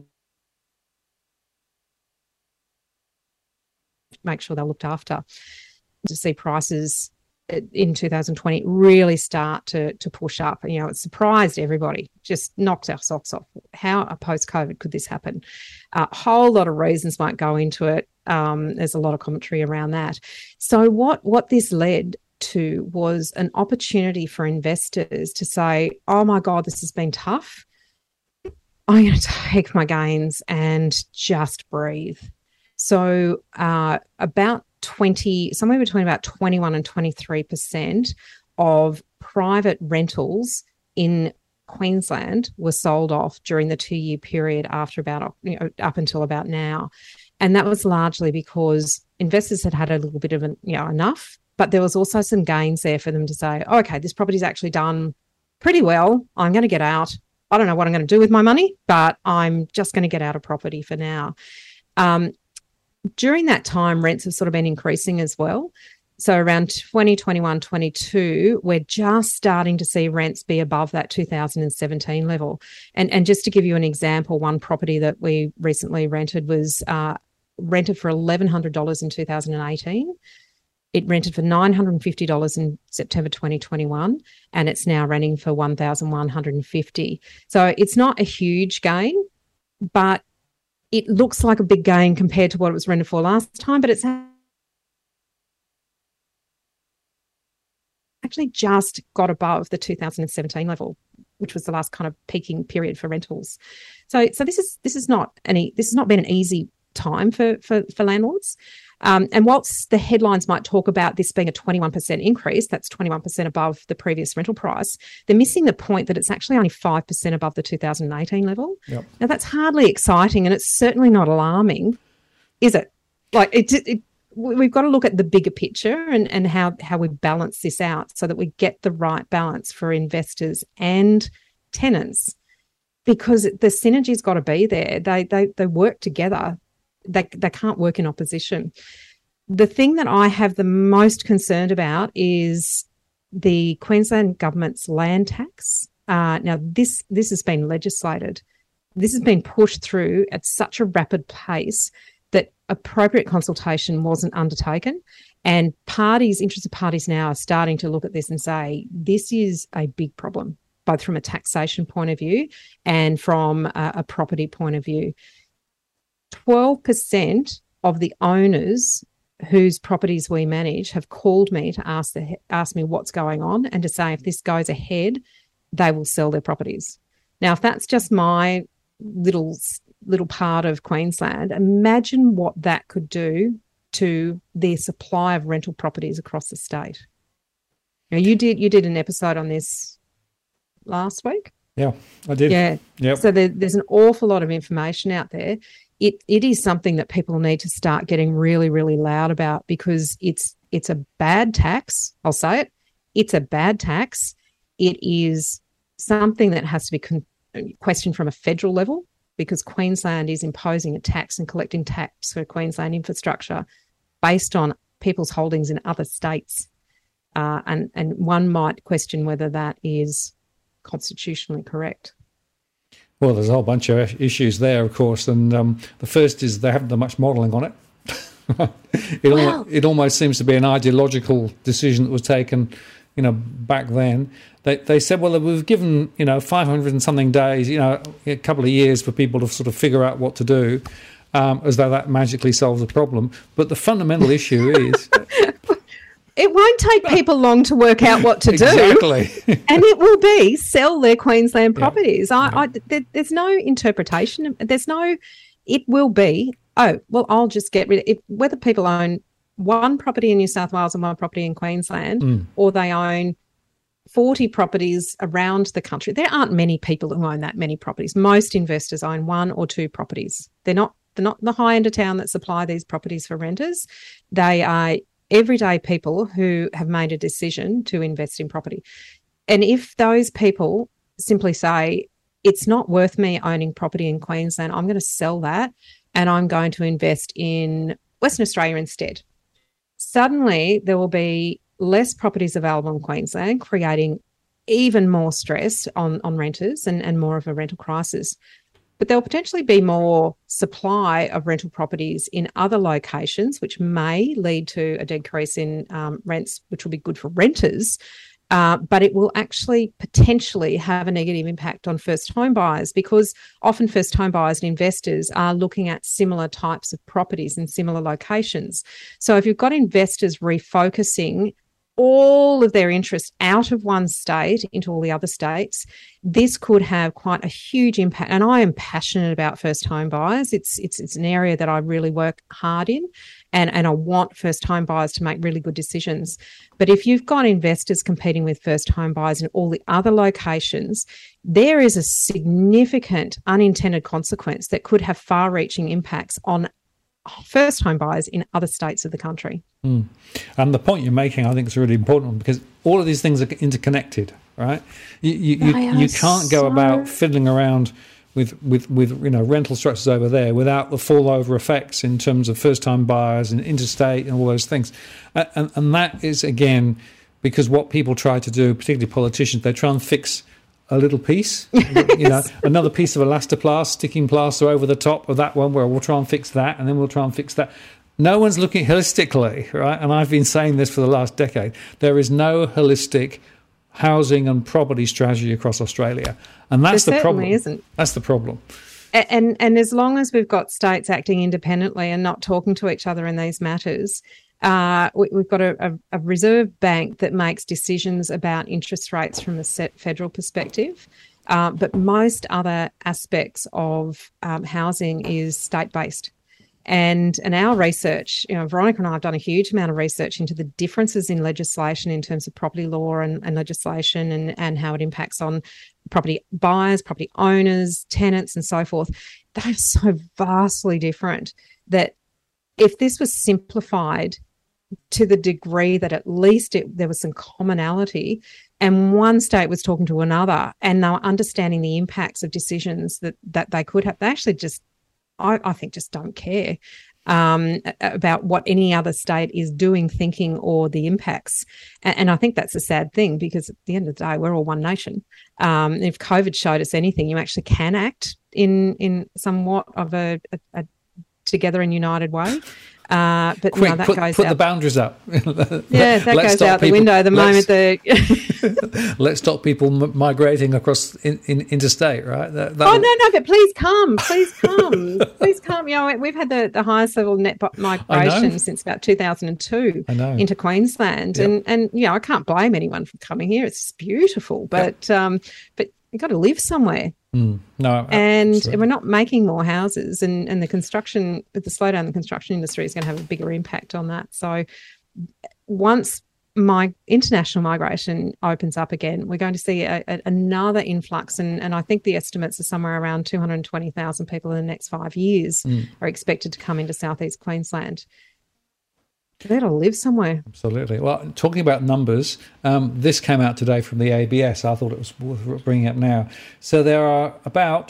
make sure they're looked after. To see prices in 2020 really start to push up. It surprised everybody, just knocked our socks off. How post-COVID could this happen? A whole lot of reasons might go into it. There's a lot of commentary around that. So what this led to was an opportunity for investors to say, oh my God, this has been tough. I'm going to take my gains and just breathe. So somewhere between about 21 and 23% of private rentals in Queensland were sold off during the 2-year period after about, up until about now. And that was largely because investors had a little bit of enough, but there was also some gains there for them to say, oh, okay, this property's actually done pretty well. I'm going to get out. I don't know what I'm going to do with my money, but I'm just going to get out of property for now. During that time, rents have sort of been increasing as well. So around 2021, 22, we're just starting to see rents be above that 2017 level. And just to give you an example, one property that we recently rented was rented for $1,100 in 2018. It rented for $950 in September 2021, and it's now renting for $1,150. So it's not a huge gain, but it looks like a big gain compared to what it was rented for last time, but it's actually just got above the 2017 level, which was the last kind of peaking period for rentals. So this has not been an easy time for landlords. And whilst the headlines might talk about this being a 21% increase, that's 21% above the previous rental price, they're missing the point that it's actually only 5% above the 2018 level. Yep. Now, that's hardly exciting, and it's certainly not alarming, is it? Like, we've got to look at the bigger picture and how we balance this out so that we get the right balance for investors and tenants, because the synergy's got to be there. They work together. They can't work in opposition. The thing that I have the most concerned about is the Queensland government's land tax. Now, this has been legislated. This has been pushed through at such a rapid pace that appropriate consultation wasn't undertaken. And interested parties now are starting to look at this and say, this is a big problem, both from a taxation point of view and from a property point of view. 12% of the owners whose properties we manage have called me to ask me what's going on and to say if this goes ahead, they will sell their properties. Now, if that's just my little part of Queensland, imagine what that could do to the supply of rental properties across the state. Now, you did an episode on this last week. Yeah, I did. Yeah. Yep. So there's an awful lot of information out there. It is something that people need to start getting really, really loud about, because it's a bad tax. I'll say it. It's a bad tax. It is something that has to be questioned from a federal level, because Queensland is imposing a tax and collecting tax for Queensland infrastructure based on people's holdings in other states. And one might question whether that is constitutionally correct. Well, there's a whole bunch of issues there, of course, and the first is they haven't done much modelling on it. It almost seems to be an ideological decision that was taken, back then. They said, well, we've given 500 and something days, a couple of years for people to sort of figure out what to do, as though that magically solves the problem. But the fundamental issue is it won't take people long to work out what to do. Exactly. And it will be sell their Queensland properties. There's no interpretation. It will be, I'll just get rid of it. Whether people own one property in New South Wales and one property in Queensland, or they own 40 properties around the country. There aren't many people who own that many properties. Most investors own one or two properties. They're not the high end of town that supply these properties for renters. They are everyday people who have made a decision to invest in property. And if those people simply say, it's not worth me owning property in Queensland, I'm going to sell that and I'm going to invest in Western Australia instead. Suddenly, there will be less properties available in Queensland, creating even more stress on renters and more of a rental crisis. But there'll potentially be more supply of rental properties in other locations, which may lead to a decrease in rents, which will be good for renters. But it will actually potentially have a negative impact on first home buyers, because often first home buyers and investors are looking at similar types of properties in similar locations. So if you've got investors refocusing all of their interest out of one state into all the other states, this could have quite a huge impact. And I am passionate about first home buyers. It's an area that I really work hard in, and I want first home buyers to make really good decisions. But if you've got investors competing with first home buyers in all the other locations, there is a significant unintended consequence that could have far-reaching impacts on first home buyers in other states of the country. And the point you're making, I think, is a really important one, because all of these things are interconnected, right? You can't go about fiddling around with rental structures over there without the fallover effects in terms of first time buyers and interstate and all those things. And that is, again, because what people try to do, particularly politicians, they try and fix a little piece, another piece of elastoplast, sticking plaster over the top of that one, where we'll try and fix that, and then we'll try and fix that. No one's looking holistically, right? And I've been saying this for the last decade. There is no holistic housing and property strategy across Australia, and that's the problem. Isn't. That's the problem. And as long as we've got states acting independently and not talking to each other in these matters, we've got a Reserve Bank that makes decisions about interest rates from a federal perspective, but most other aspects of housing is state-based. And our research, Veronica and I have done a huge amount of research into the differences in legislation in terms of property law and legislation and how it impacts on property buyers, property owners, tenants, and so forth. They are so vastly different that if this was simplified to the degree that at least there was some commonality, and one state was talking to another and they were understanding the impacts of decisions that they could have, they actually just, I think, just don't care about what any other state is doing, thinking, or the impacts. And I think that's a sad thing, because at the end of the day, we're all one nation. If COVID showed us anything, you actually can act in somewhat of a together and united way. But quick, that put the boundaries up. Yeah, that goes out the window the moment let's stop people migrating across interstate, right? No, but please come. Please come. We've had the highest level of net migration since about 2002 into Queensland, yep. and I can't blame anyone for coming here. It's beautiful, but you've got to live somewhere. No, and absolutely. we're not making more houses, and the slowdown in the construction industry is going to have a bigger impact on that. So once international migration opens up again, we're going to see another influx, and I think the estimates are somewhere around 220,000 people in the next 5 years are expected to come into southeast Queensland. They got to live somewhere. Absolutely. Well, talking about numbers, this came out today from the ABS. I thought it was worth bringing up now. So there are about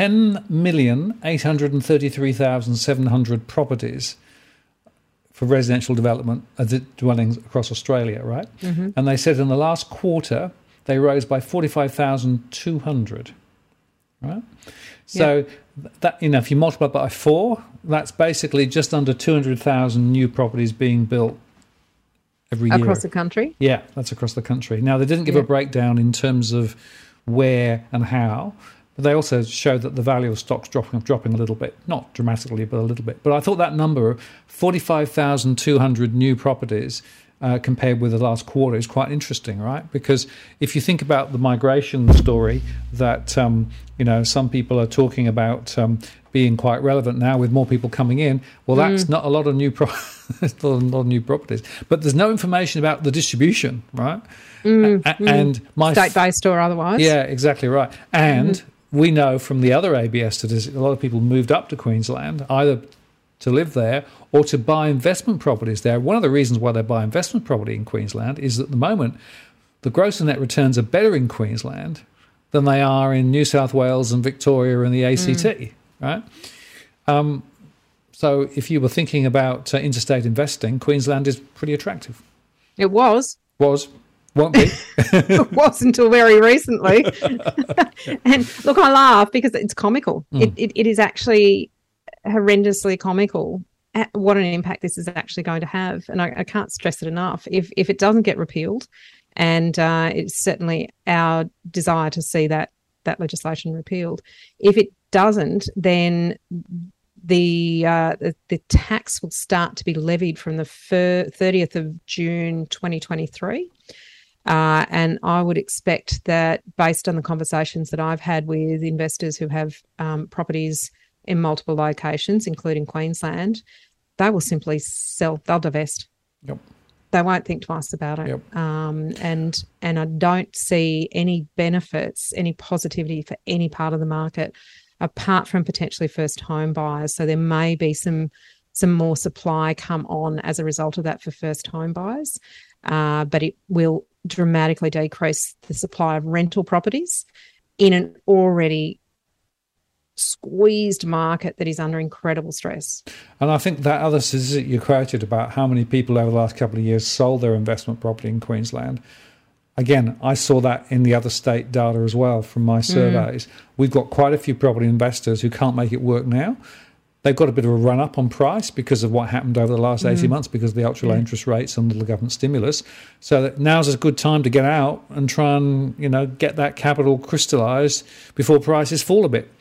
10,833,700 properties for residential development dwellings across Australia, right? Mm-hmm. And they said in the last quarter they rose by 45,200, right? So that, if you multiply by 4, that's basically just under 200,000 new properties being built every year. Across the country? Yeah, that's across the country. Now, they didn't give a breakdown in terms of where and how, but they also showed that the value of stock's dropping a little bit. Not dramatically, but a little bit. But I thought that number, 45,200 new properties, compared with the last quarter, is quite interesting, right? Because if you think about the migration story that some people are talking about being quite relevant now with more people coming in, well, that's not a lot of new properties. But there's no information about the distribution, right? And state-based or otherwise. Yeah, exactly right. And we know from the other ABS statistics, a lot of people moved up to Queensland either to live there or to buy investment properties there. One of the reasons why they buy investment property in Queensland is that at the moment the gross and net returns are better in Queensland than they are in New South Wales and Victoria and the ACT, right? So if you were thinking about interstate investing, Queensland is pretty attractive. It was. Won't be. It was until very recently. And look, I laugh because it's comical. It is actually horrendously comical at what an impact this is actually going to have. And I can't stress it enough. If it doesn't get repealed, and it's certainly our desire to see that legislation repealed. If it doesn't, then the tax will start to be levied from the 30th of June 2023. And I would expect that, based on the conversations that I've had with investors who have properties in multiple locations, including Queensland, they will simply sell. They'll divest. Yep. They won't think twice about it. Yep. And I don't see any benefits, any positivity for any part of the market, apart from potentially first home buyers. So there may be some more supply come on as a result of that for first home buyers, but it will dramatically decrease the supply of rental properties in an already squeezed market that is under incredible stress. And I think that other statistic you quoted about how many people over the last couple of years sold their investment property in Queensland, again, I saw that in the other state data as well from my surveys. We've got quite a few property investors who can't make it work now. They've got a bit of a run-up on price because of what happened over the last 18 months because of the ultra-low interest rates and the government stimulus. So now's a good time to get out and try and, get that capital crystallised before prices fall a bit.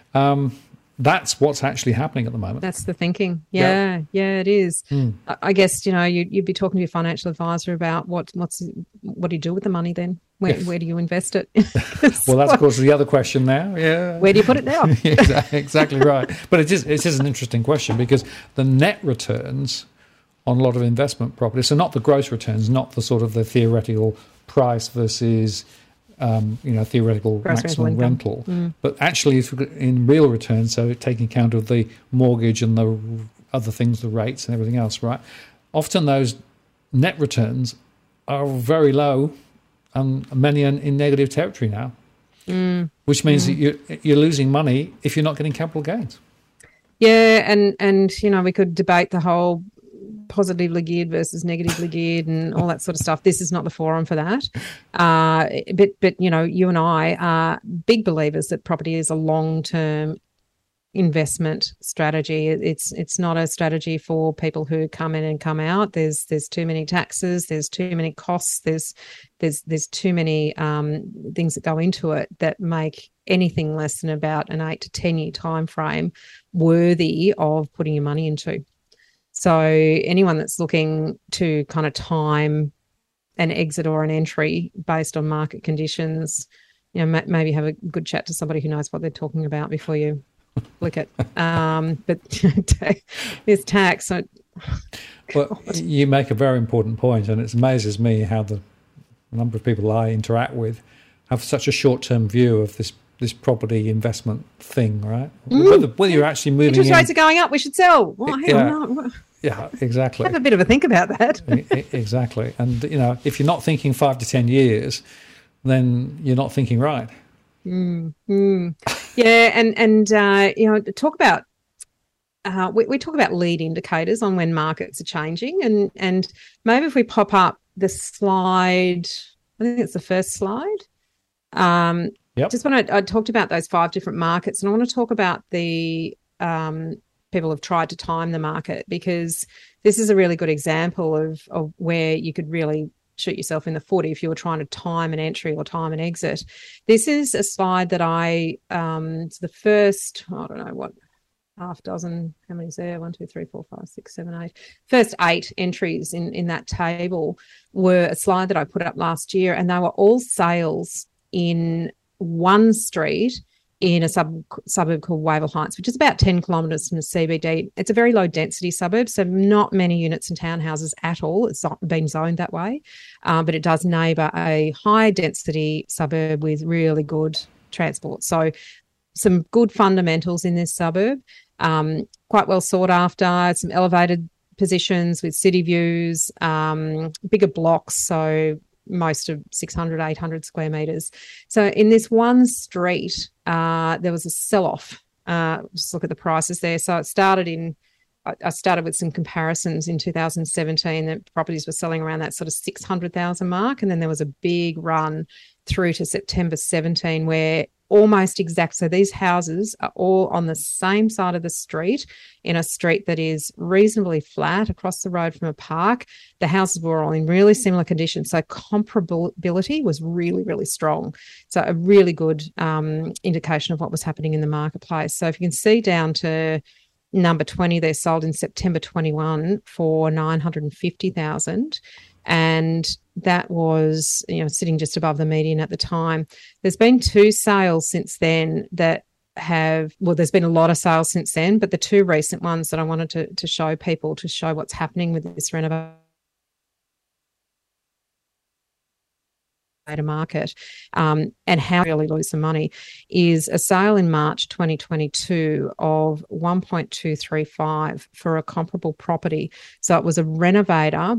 That's what's actually happening at the moment. That's the thinking. Yeah, it is. I guess, you'd be talking to your financial advisor about what do you do with the money then? Where do you invest it? Well, that's of course the other question now. Yeah. Where do you put it now? Exactly right. But it is an interesting question because the net returns on a lot of investment properties, so not the gross returns, not the sort of the theoretical price versus theoretical gross maximum rental. But actually in real returns, so taking account of the mortgage and the other things, the rates and everything else, right? Often those net returns are very low and many are in negative territory now, which means that you're losing money if you're not getting capital gains. Yeah, and we could debate the whole positively geared versus negatively geared and all that sort of stuff. This is not the forum for that. But you and I are big believers that property is a long-term investment strategy. It's not a strategy for people who come in and come out. There's too many taxes. There's too many costs. There's too many things that go into it that make anything less than about an 8 to 10 year time frame worthy of putting your money into. So anyone that's looking to kind of time an exit or an entry based on market conditions, maybe have a good chat to somebody who knows what they're talking about before you flick it. But there's tax. So, well, you make a very important point, and it amazes me how the number of people I interact with have such a short-term view of this property investment thing, right? Whether you're actually moving interest rates are going up, we should sell. Well, hang on. Yeah, exactly. Have a bit of a think about that. Exactly. And, if you're not thinking 5 to 10 years, then you're not thinking right. Yeah, and talk about we talk about lead indicators on when markets are changing, and maybe if we pop up the slide, I think it's the first slide. Yep. Just when I talked about those 5 different markets, and I want to talk about the people have tried to time the market, because this is a really good example of where you could really shoot yourself in the foot if you were trying to time an entry or time an exit. This is a slide that it's the first, I don't know what, half dozen, how many is there? 1, 2, 3, 4, 5, 6, 7, 8. First 8 entries in that table were a slide that I put up last year, and they were all sales in one street in a suburb called Wavell Heights, which is about 10 kilometres from the CBD. It's a very low density suburb, so not many units and townhouses at all. It's not been zoned that way, but it does neighbour a high density suburb with really good transport. So some good fundamentals in this suburb, quite well sought after, some elevated positions with city views, bigger blocks, so most of 600, 800 square metres. So in this one street, there was a sell-off. Just look at the prices there. So it started in I started with some comparisons in 2017 that properties were selling around that sort of 600,000 mark. And then there was a big run through to September 17 where almost exact. So these houses are all on the same side of the street in a street that is reasonably flat across the road from a park. The houses were all in really similar conditions. So comparability was really, really strong. So a really good indication of what was happening in the marketplace. So if you can see down to number 20, they're sold in September 21 for 950,000. And that was, sitting just above the median at the time. There's been 2 sales since then that there's been a lot of sales since then, but the 2 recent ones that I wanted to show people, to show what's happening with this renovator market and how really lose some money, is a sale in March 2022 of 1.235 for a comparable property. So it was a renovator,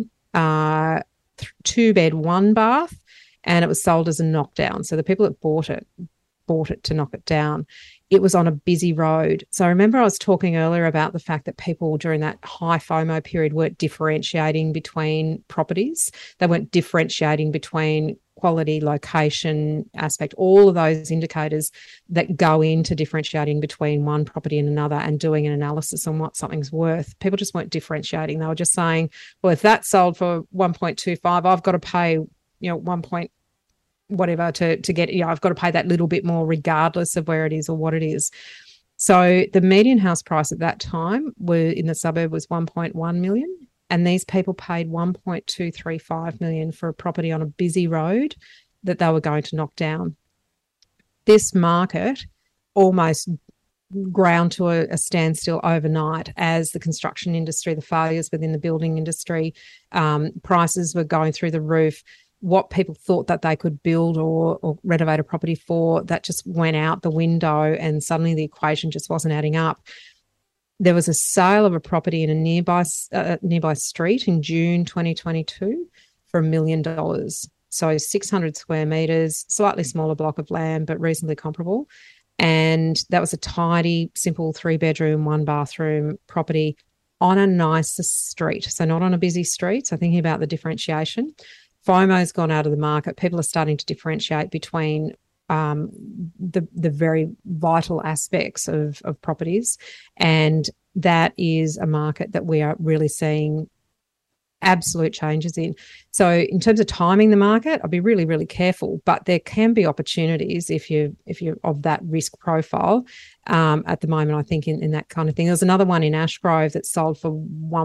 2-bed, 1-bath, and it was sold as a knockdown. So the people that bought it to knock it down. It was on a busy road. So I remember I was talking earlier about the fact that people during that high FOMO period weren't differentiating between properties. They weren't differentiating between quality, location, aspect, all of those indicators that go into differentiating between one property and another and doing an analysis on what something's worth. People just weren't differentiating. They were just saying, well, if that's sold for 1.25, I've got to pay, 1 point whatever to get, I've got to pay that little bit more regardless of where it is or what it is. So the median house price at that time in the suburb was 1.1 million. And these people paid 1.235 million for a property on a busy road that they were going to knock down. This market almost ground to a standstill overnight as the construction industry, the failures within the building industry, prices were going through the roof. What people thought that they could build or renovate a property for, that just went out the window, and suddenly the equation just wasn't adding up. There was a sale of a property in a nearby street in June 2022 for $1 million. So 600 square metres, slightly smaller block of land, but reasonably comparable. And that was a tidy, simple 3-bedroom, 1-bathroom property on a nicer street. So not on a busy street. So thinking about the differentiation. FOMO's gone out of the market. People are starting to differentiate between the very vital aspects of properties, and that is a market that we are really seeing absolute changes in. So in terms of timing the market, I'll be really, really careful, but there can be opportunities if you're of that risk profile. At the moment, I think in that kind of thing. There was another one in Ashgrove that sold for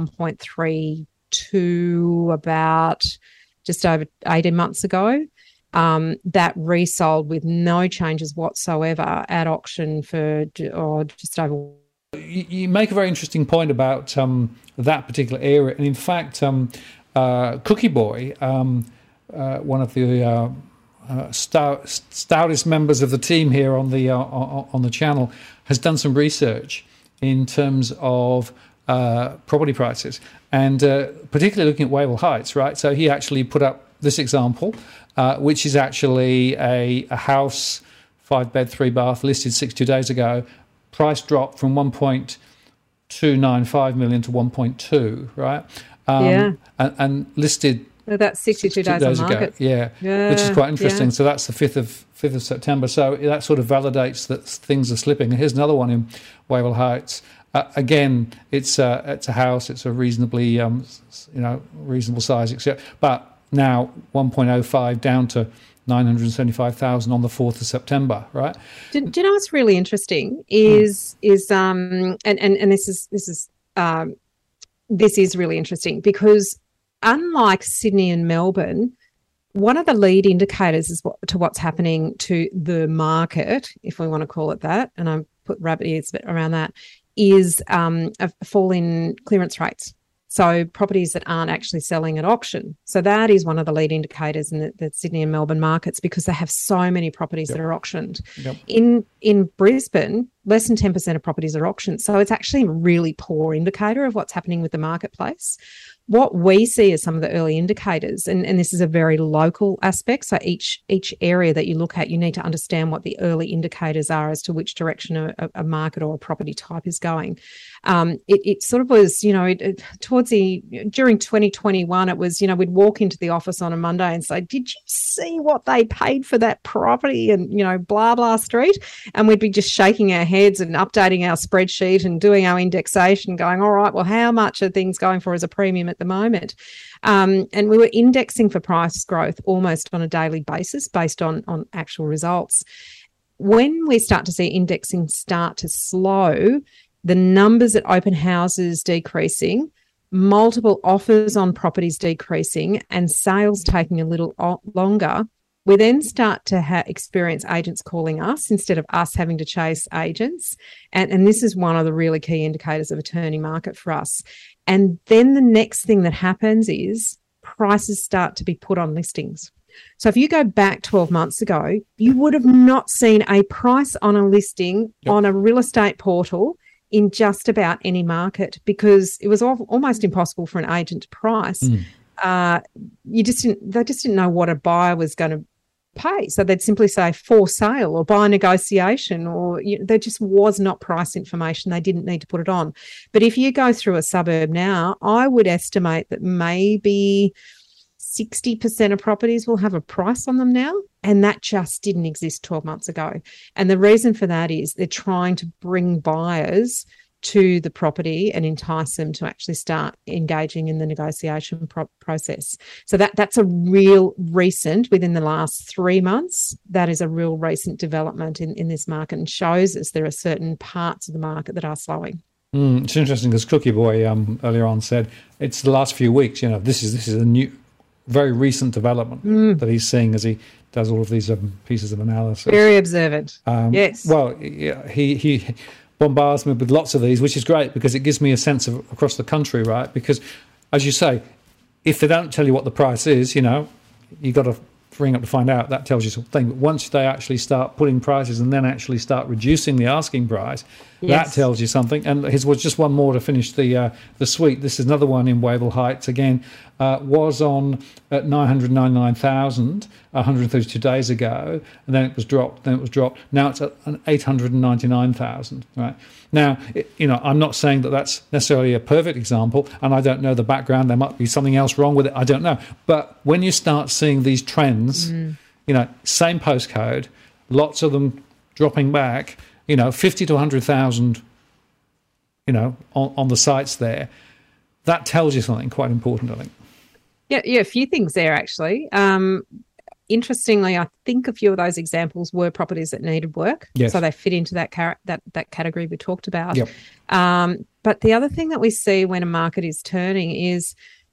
1.32 about just over 18 months ago. That resold with no changes whatsoever at auction for just over. You make a very interesting point about that particular area, and in fact, Cookie Boy, one of the stoutest members of the team here on the channel, has done some research in terms of property prices, and particularly looking at Wavell Heights. Right, so he actually put up this example. Which is actually a house, 5-bed, 3-bath, listed 62 days ago. Price dropped from 1.295 million to 1.2, right? And listed. That's 62 days on market. Ago. Yeah, which is quite interesting. Yeah. So that's the 5th of September. So that sort of validates that things are slipping. And here's another one in Wavell Heights. Again, it's a house. It's a reasonably reasonable size, etc. But now 1.05 down to 975,000 on the 4th of September, right? Do you know what's really interesting is this is really interesting because unlike Sydney and Melbourne, one of the lead indicators to what's happening to the market, if we want to call it that, and I put rabbit ears around that, is a fall in clearance rates. So properties that aren't actually selling at auction. So that is one of the lead indicators in the Sydney and Melbourne markets because they have so many properties that are auctioned. Yep. In Brisbane, less than 10% of properties are auctioned. So it's actually a really poor indicator of what's happening with the marketplace. what we see as some of the early indicators, and this is a very local aspect, so each area that you look at, you need to understand what the early indicators are as to which direction a market or a property type is going. It sort of was, during 2021, it was, we'd walk into the office on a Monday and say, did you see what they paid for that property? And, blah, blah street. And we'd be just shaking our heads and updating our spreadsheet and doing our indexation, going, all right, well, how much are things going for as a premium at the moment? And we were indexing for price growth almost on a daily basis based on actual results. When we start to see indexing start to slow, the numbers at open houses decreasing, multiple offers on properties decreasing, and sales taking a little longer, we then start to experience agents calling us instead of us having to chase agents. And this is one of the really key indicators of a turning market for us. And then the next thing that happens is prices start to be put on listings. So if you go back 12 months ago, you would have not seen a price on a listing on a real estate portal in just about any market, because it was almost impossible for an agent to price. They just didn't know what a buyer was going to pay. So they'd simply say for sale or by negotiation, or there just was not price information. They didn't need to put it on. But if you go through a suburb now, I would estimate that maybe 60% of properties will have a price on them now, and that just didn't exist 12 months ago. And the reason for that is they're trying to bring buyers to the property and entice them to actually start engaging in the negotiation process. So that's a real recent, within the last 3 months, that is a real recent development in this market, and shows us there are certain parts of the market that are slowing. It's interesting because Cookie Boy earlier on said it's the last few weeks. This is a new, very recent development that he's seeing as he does all of these pieces of analysis. Very observant. Yes. Well, he bombards me with lots of these, which is great because it gives me a sense of across the country, right? Because, as you say, if they don't tell you what the price is, you've got to ring up to find out. That tells you something. But once they actually start putting prices and then actually start reducing the asking price, that tells you something. And his was just one more to finish the suite. This is another one in Wavell Heights. Again, was on at 999,000 132 days ago, and then it was dropped. Now it's at 899,000. Right now, I'm not saying that that's necessarily a perfect example, and I don't know the background. There might be something else wrong with it. I don't know. But when you start seeing these trends, same postcode, lots of them dropping back. 50 to 100,000, on the sites there, that tells you something quite important, I think. Yeah, a few things there, actually. Interestingly, I think a few of those examples were properties that needed work. Yes. So they fit into that category we talked about. Yep. But the other thing that we see when a market is turning is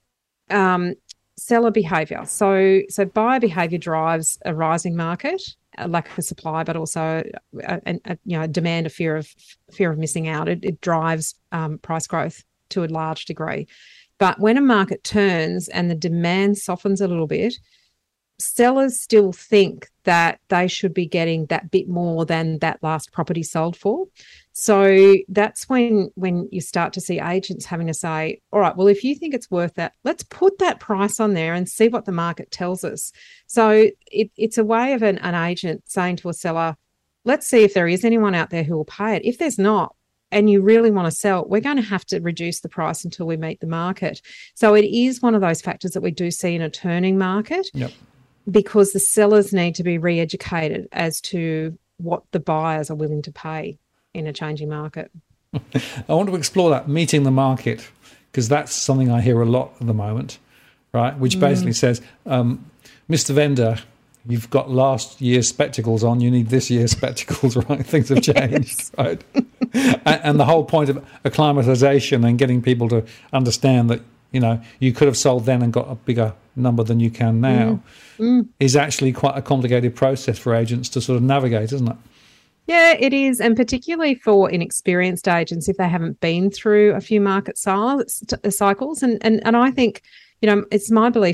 seller behaviour. So buyer behaviour drives a rising market, a lack of supply, but also a demand, a fear of missing out. It drives price growth to a large degree. But when a market turns and the demand softens a little bit, sellers still think that they should be getting that bit more than that last property sold for. So that's when you start to see agents having to say, all right, well, if you think it's worth that, let's put that price on there and see what the market tells us. So it's a way of an agent saying to a seller, let's see if there is anyone out there who will pay it. If there's not, and you really want to sell, we're going to have to reduce the price until we meet the market. So it is one of those factors that we do see in a turning market. Yep. Because the sellers need to be re-educated as to what the buyers are willing to pay in a changing market. I want to explore that, meeting the market, because that's something I hear a lot at the moment, right? Which basically says, Mr. Vendor, you've got last year's spectacles on, you need this year's spectacles, right? Things have changed, right? And the whole point of acclimatization and getting people to understand that, you could have sold then and got a bigger number than you can now is actually quite a complicated process for agents to sort of navigate, isn't it? Yeah, it is. And particularly for inexperienced agents, if they haven't been through a few market cycles. And I think, it's my belief that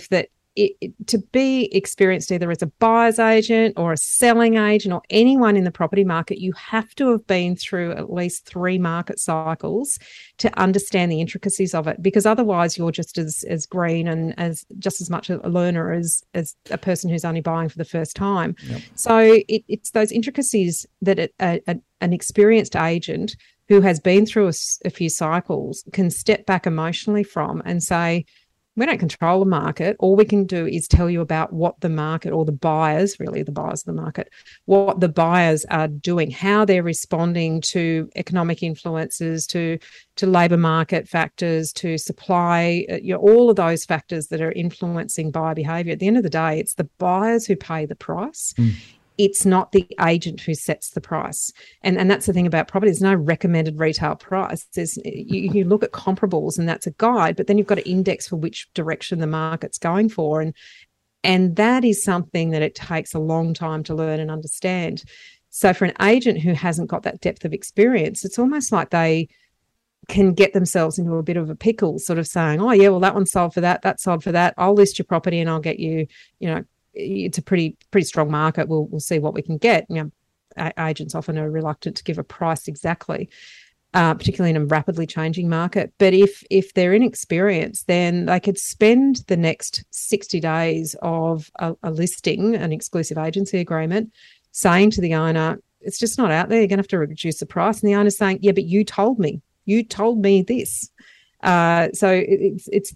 to be experienced either as a buyer's agent or a selling agent or anyone in the property market, you have to have been through at least 3 market cycles to understand the intricacies of it, because otherwise you're just as green and as just as much a learner as a person who's only buying for the first time. Yep. So it's those intricacies that an experienced agent who has been through a few cycles can step back emotionally from and say, we don't control the market. All we can do is tell you about what the market, or the buyers, really the buyers of the market, what the buyers are doing, how they're responding to economic influences, to labour market factors, to supply, all of those factors that are influencing buyer behaviour. At the end of the day, it's the buyers who pay the price. It's not the agent who sets the price. And that's the thing about property. There's no recommended retail price. You look at comparables and that's a guide, but then you've got to index for which direction the market's going for. And that is something that it takes a long time to learn and understand. So for an agent who hasn't got that depth of experience, it's almost like they can get themselves into a bit of a pickle, sort of saying, oh, yeah, well, that one sold for that sold for that. I'll list your property and I'll get you, it's a pretty strong market. We'll see what we can get. Agents often are reluctant to give a price exactly, particularly in a rapidly changing market. But if they're inexperienced, then they could spend the next 60 days of a listing, an exclusive agency agreement, saying to the owner, it's just not out there. You're going to have to reduce the price. And the owner's saying, yeah, but you told me this. So it's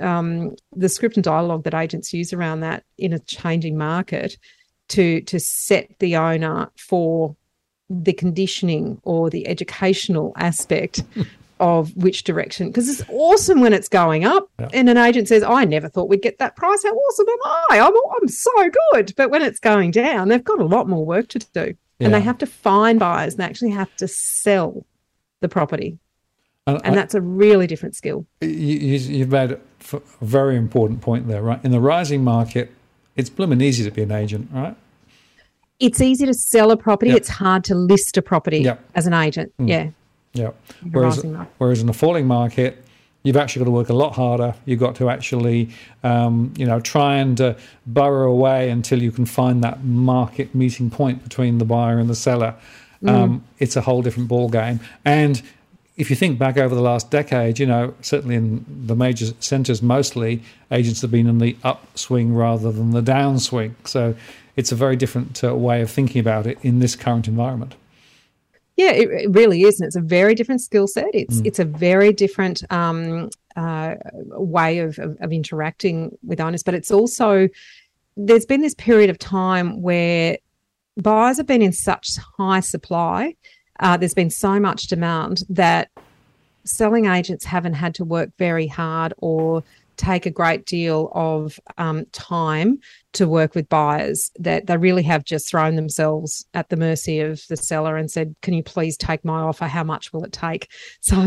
the script and dialogue that agents use around that in a changing market to set the owner for the conditioning or the educational aspect of which direction. Because it's awesome when it's going up and an agent says, I never thought we'd get that price. How awesome am I? I'm so good. But when it's going down, they've got a lot more work to do. And they have to find buyers and they actually have to sell the property. And that's a really different skill. You've made a very important point there, right? In the rising market, it's blooming easy to be an agent, right? It's easy to sell a property. It's hard to list a property as an agent. Yeah. Whereas in a falling market, you've actually got to work a lot harder. You've got to actually, try and burrow away until you can find that market meeting point between the buyer and the seller. It's a whole different ball game. And if you think back over the last decade, certainly in the major centres, mostly agents have been in the upswing rather than the downswing. So it's a very different way of thinking about it in this current environment. Yeah, it really is. And it's a very different skill set. It's a very different way of interacting with owners. But it's also, there's been this period of time where buyers have been in such high supply. There's been so much demand that selling agents haven't had to work very hard or take a great deal of time to work with buyers, that they really have just thrown themselves at the mercy of the seller and said, can you please take my offer? How much will it take? So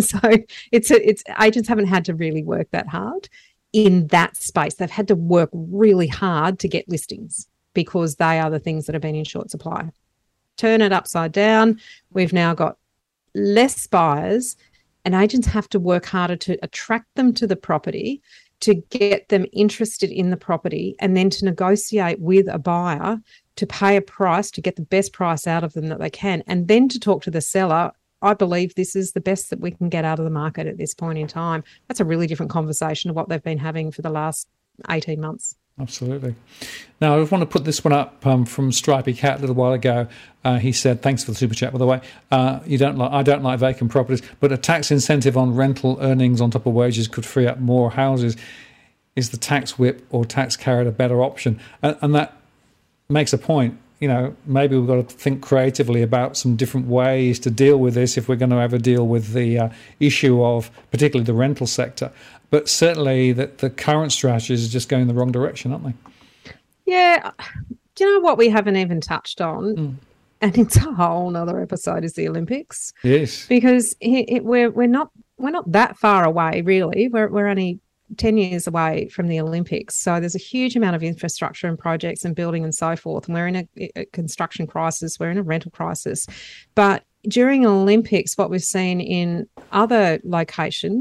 it's agents haven't had to really work that hard in that space. They've had to work really hard to get listings because they are the things that have been in short supply. Turn it upside down. We've now got less buyers and agents have to work harder to attract them to the property, to get them interested in the property, and then to negotiate with a buyer to pay a price, to get the best price out of them that they can, and then to talk to the seller. I believe this is the best that we can get out of the market at this point in time. That's a really different conversation of what they've been having for the last 18 months. Absolutely. Now, I just want to put this one up from Stripey Cat a little while ago. He said, thanks for the super chat, by the way. I don't like vacant properties, but a tax incentive on rental earnings on top of wages could free up more houses. Is the tax whip or tax carrot a better option? And that makes a point. Maybe we've got to think creatively about some different ways to deal with this if we're going to ever deal with the issue of particularly the rental sector. But certainly the current strategies are just going in the wrong direction, aren't they? Yeah. Do you know what we haven't even touched on? And it's a whole other episode, is the Olympics. Yes. Because we're not that far away, really. We're only 10 years away from the Olympics. So there's a huge amount of infrastructure and projects and building and so forth. And we're in a construction crisis. We're in a rental crisis. But during Olympics, what we've seen in other locations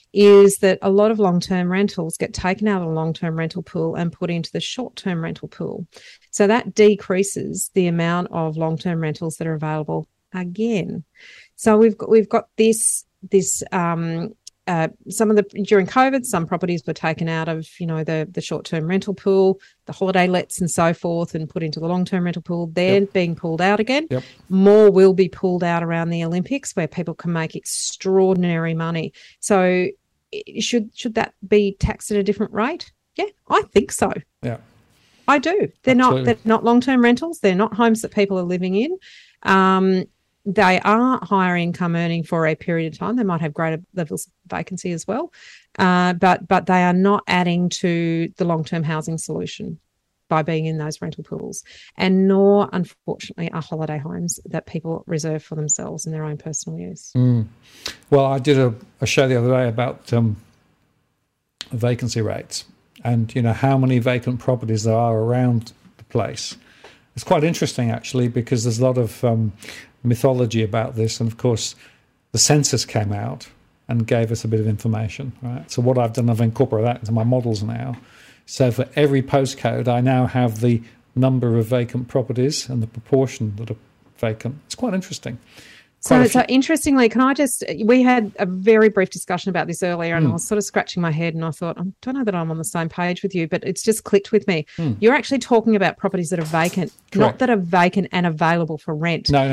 is that a lot of long-term rentals get taken out of the long-term rental pool and put into the short-term rental pool. So that decreases the amount of long-term rentals that are available again. So we've got this some of the during COVID, some properties were taken out of the short-term rental pool, the holiday lets and so forth, and put into the long-term rental pool. They're being pulled out again. Yep. More will be pulled out around the Olympics, where people can make extraordinary money. So should that be taxed at a different rate? Yeah, I think so. Yeah, I do. They're not long-term rentals. They're not homes that people are living in. They are higher income earning for a period of time. They might have greater levels of vacancy as well, but they are not adding to the long-term housing solution by being in those rental pools, and nor, unfortunately, are holiday homes that people reserve for themselves in their own personal use. Well, I did a show the other day about vacancy rates and, how many vacant properties there are around the place. It's quite interesting, actually, because there's a lot of mythology about this. And, of course, the census came out and gave us a bit of information, right? So what I've done, I've incorporated that into my models now. So for every postcode, I now have the number of vacant properties and the proportion that are vacant. It's quite interesting. So interestingly, we had a very brief discussion about this earlier, and I was sort of scratching my head and I thought, I don't know that I'm on the same page with you, but it's just clicked with me. You're actually talking about properties that are vacant, Correct. Not that are vacant and available for rent. No.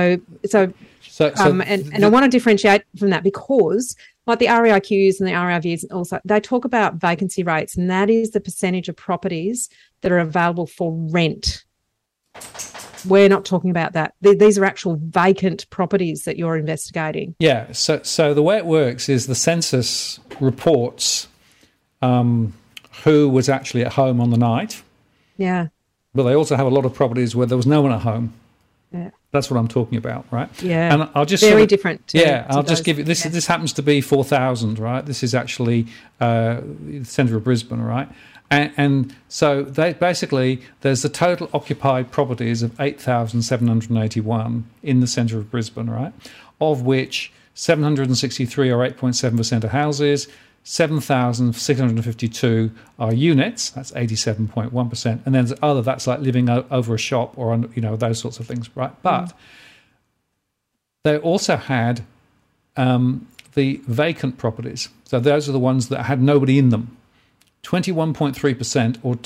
And I want to differentiate from that, because like the REIQs and the REIVs also, they talk about vacancy rates, and that is the percentage of properties that are available for rent. We're not talking about that. These are actual vacant properties that you're investigating. Yeah. So the way it works is the census reports who was actually at home on the night. Yeah. But they also have a lot of properties where there was no one at home. Yeah. That's what I'm talking about, right? Yeah. And I'll just different. I'll just give you this. Yeah. This happens to be 4,000, right? This is actually the centre of Brisbane, right? And so there's the total occupied properties of 8,781 in the centre of Brisbane, right? Of which 763 or 8.7% are houses, 7,652 are units, that's 87.1%, and then there's other, that's like living over a shop or on, those sorts of things, right? But they also had the vacant properties. So those are the ones that had nobody in them. 21.3% or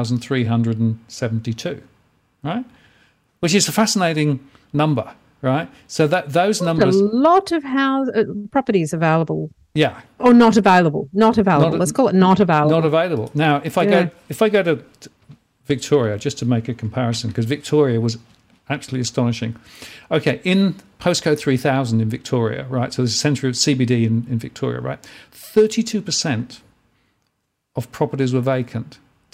2,372, right? Which is a fascinating number, right? So that those numbers, a lot of properties available. Yeah. Or not available. Let's call it not available. Not available. Now, if I go to Victoria, just to make a comparison, because Victoria was absolutely astonishing. Okay, in postcode 3000 in Victoria, right? So there's a centre of CBD in Victoria, right? 32% of properties were vacant,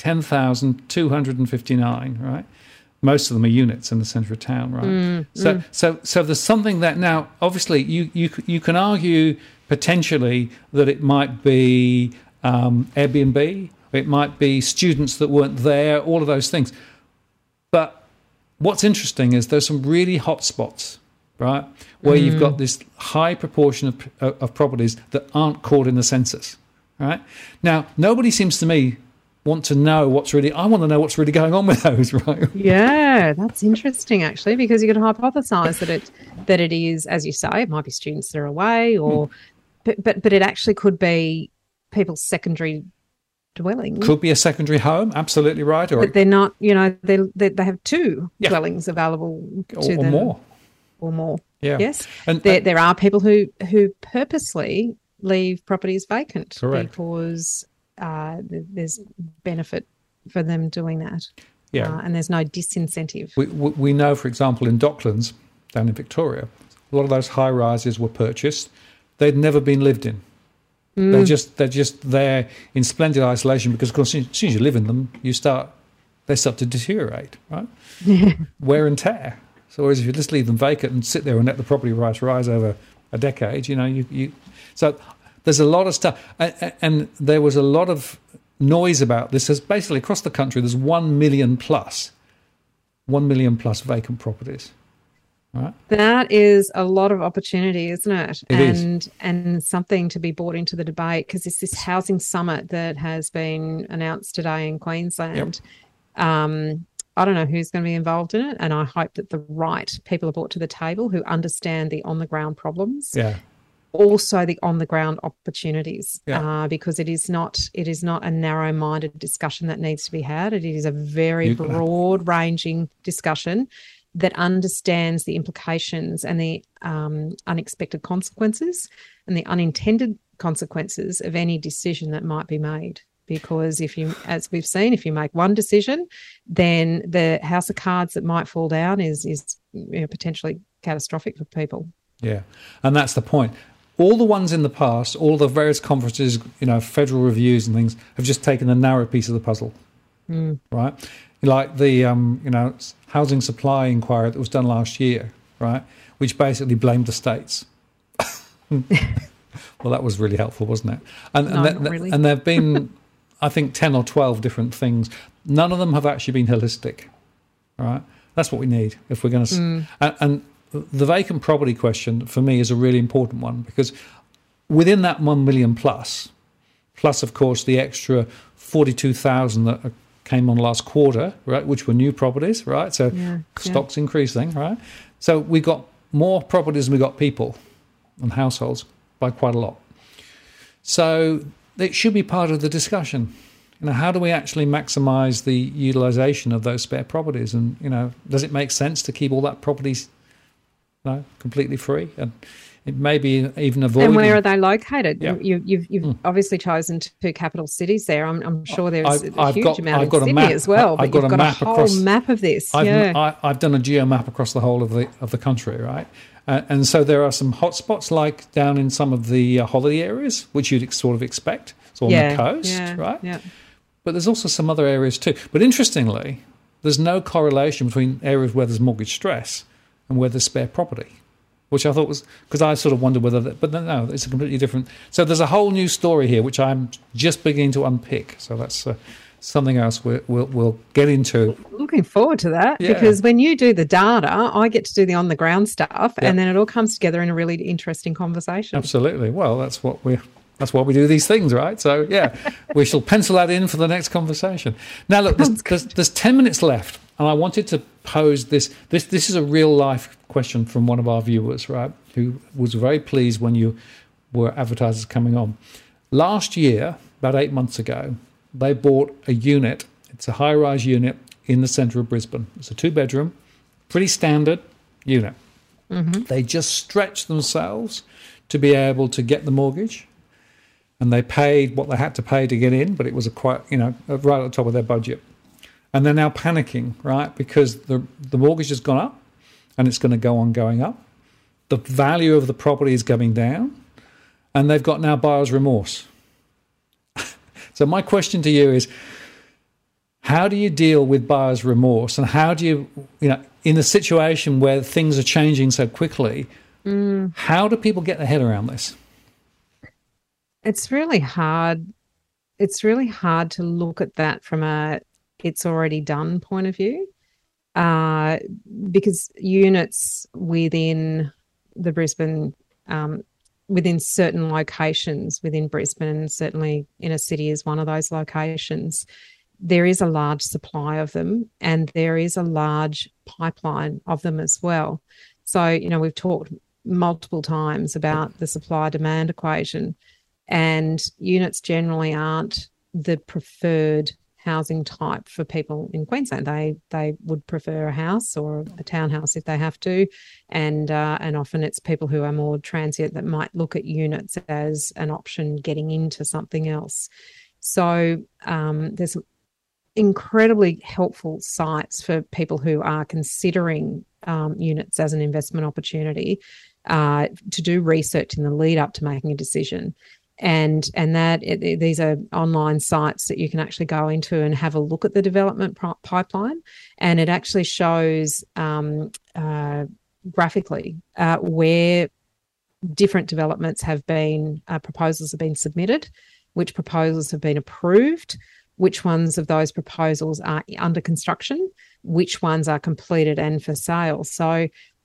10,259, right? Most of them are units in the centre of town, right? So there's something that now, obviously, you can argue potentially that it might be Airbnb, it might be students that weren't there, all of those things. But what's interesting is there's some really hot spots, right, where you've got this high proportion of properties that aren't caught in the census. Right now, nobody seems to me want to know I want to know what's really going on with those, right? Yeah, that's interesting actually, because you can hypothesise that it is, as you say, it might be students that are away, or but it actually could be people's secondary dwelling. Could be a secondary home, absolutely right. Or but they're not. They have two dwellings available to them, or more. Yeah. Yes, and there are people who purposely leave properties vacant. Correct. Because there's benefit for them doing that. Yeah. And there's no disincentive. We know, for example, in Docklands, down in Victoria, a lot of those high rises were purchased. They'd never been lived in. They're just there in splendid isolation, because, of course, as soon as you live in them, they start to deteriorate, right? Wear and tear. So whereas if you just leave them vacant and sit there and let the property price rise over a decade, so there's a lot of stuff, and there was a lot of noise about this. There's basically across the country, there's 1 million plus vacant properties. right? That is a lot of opportunity, isn't it? It is. And something to be brought into the debate, because it's this housing summit that has been announced today in Queensland. I don't know who's going to be involved in it, and I hope that the right people are brought to the table who understand the on-the-ground problems. Yeah. Also the on-the-ground opportunities, Yeah. because it is not a narrow-minded discussion that needs to be had. It is a very broad-ranging discussion that understands the implications and the unexpected consequences and the unintended consequences of any decision that might be made. Because as we've seen, if you make one decision, then the house of cards that might fall down is potentially catastrophic for people. Yeah, and that's the point. All the ones in the past, all the various conferences, federal reviews and things, have just taken a narrow piece of the puzzle, right? Like the housing supply inquiry that was done last year, right, which basically blamed the states. Well, that was really helpful, wasn't it? Not really. And there have been, I think, 10 or 12 different things. None of them have actually been holistic, right? That's what we need if we're going to... And the vacant property question, for me, is a really important one, because within that 1 million plus, of course, the extra 42,000 that came on last quarter, right, which were new properties, right? So stock's increasing, right? So we got more properties than we got people and households by quite a lot. So it should be part of the discussion. How do we actually maximise the utilisation of those spare properties? And, does it make sense to keep all that properties completely free? And it may be even avoiding... And where are they located? Yeah. You've obviously chosen two capital cities there. I'm sure there's a huge amount I've got in a Sydney map, as well. I've but got you've a got map a whole across, map of this. I've done a geo map across the whole of the country, right? And so there are some hotspots like down in some of the holiday areas, which you'd sort of expect. So on the coast, right? Yeah. But there's also some other areas too. But interestingly, there's no correlation between areas where there's mortgage stress and where there's spare property, which I thought was, because I sort of wondered whether but no, it's a completely different. So there's a whole new story here, which I'm just beginning to unpick. So that's something else we'll get into. Looking forward to that, because when you do the data, I get to do the on the ground stuff, and then it all comes together in a really interesting conversation. Absolutely. Well, that's what we do these things, right? So we shall pencil that in for the next conversation. Now, look, there's 10 minutes left, and I wanted to pose this. This is a real life question from one of our viewers, right? Who was very pleased when you were advertisers coming on. Last year, about 8 months ago, they bought a unit. It's a high-rise unit in the centre of Brisbane. It's a 2-bedroom, pretty standard unit. Mm-hmm. They just stretched themselves to be able to get the mortgage, and they paid what they had to pay to get in, but it was right at the top of their budget. And they're now panicking, right, because the mortgage has gone up, and it's going to go on going up. The value of the property is going down, and they've got now buyer's remorse. So my question to you is, how do you deal with buyer's remorse, and how do you in a situation where things are changing so quickly, how do people get their head around this? It's really hard. It's really hard to look at that from a it's already done point of view, because units within the Brisbane, within certain locations within Brisbane, and certainly inner city is one of those locations, there is a large supply of them, and there is a large pipeline of them as well. So, we've talked multiple times about the supply-demand equation, and units generally aren't the preferred housing type for people in Queensland. They would prefer a house or a townhouse if they have to, and often it's people who are more transient that might look at units as an option getting into something else. So there's some incredibly helpful sites for people who are considering units as an investment opportunity to do research in the lead up to making a decision. And these are online sites that you can actually go into and have a look at the development pipeline, and it actually shows graphically where different developments have been, proposals have been submitted, which proposals have been approved, which ones of those proposals are under construction, which ones are completed and for sale. So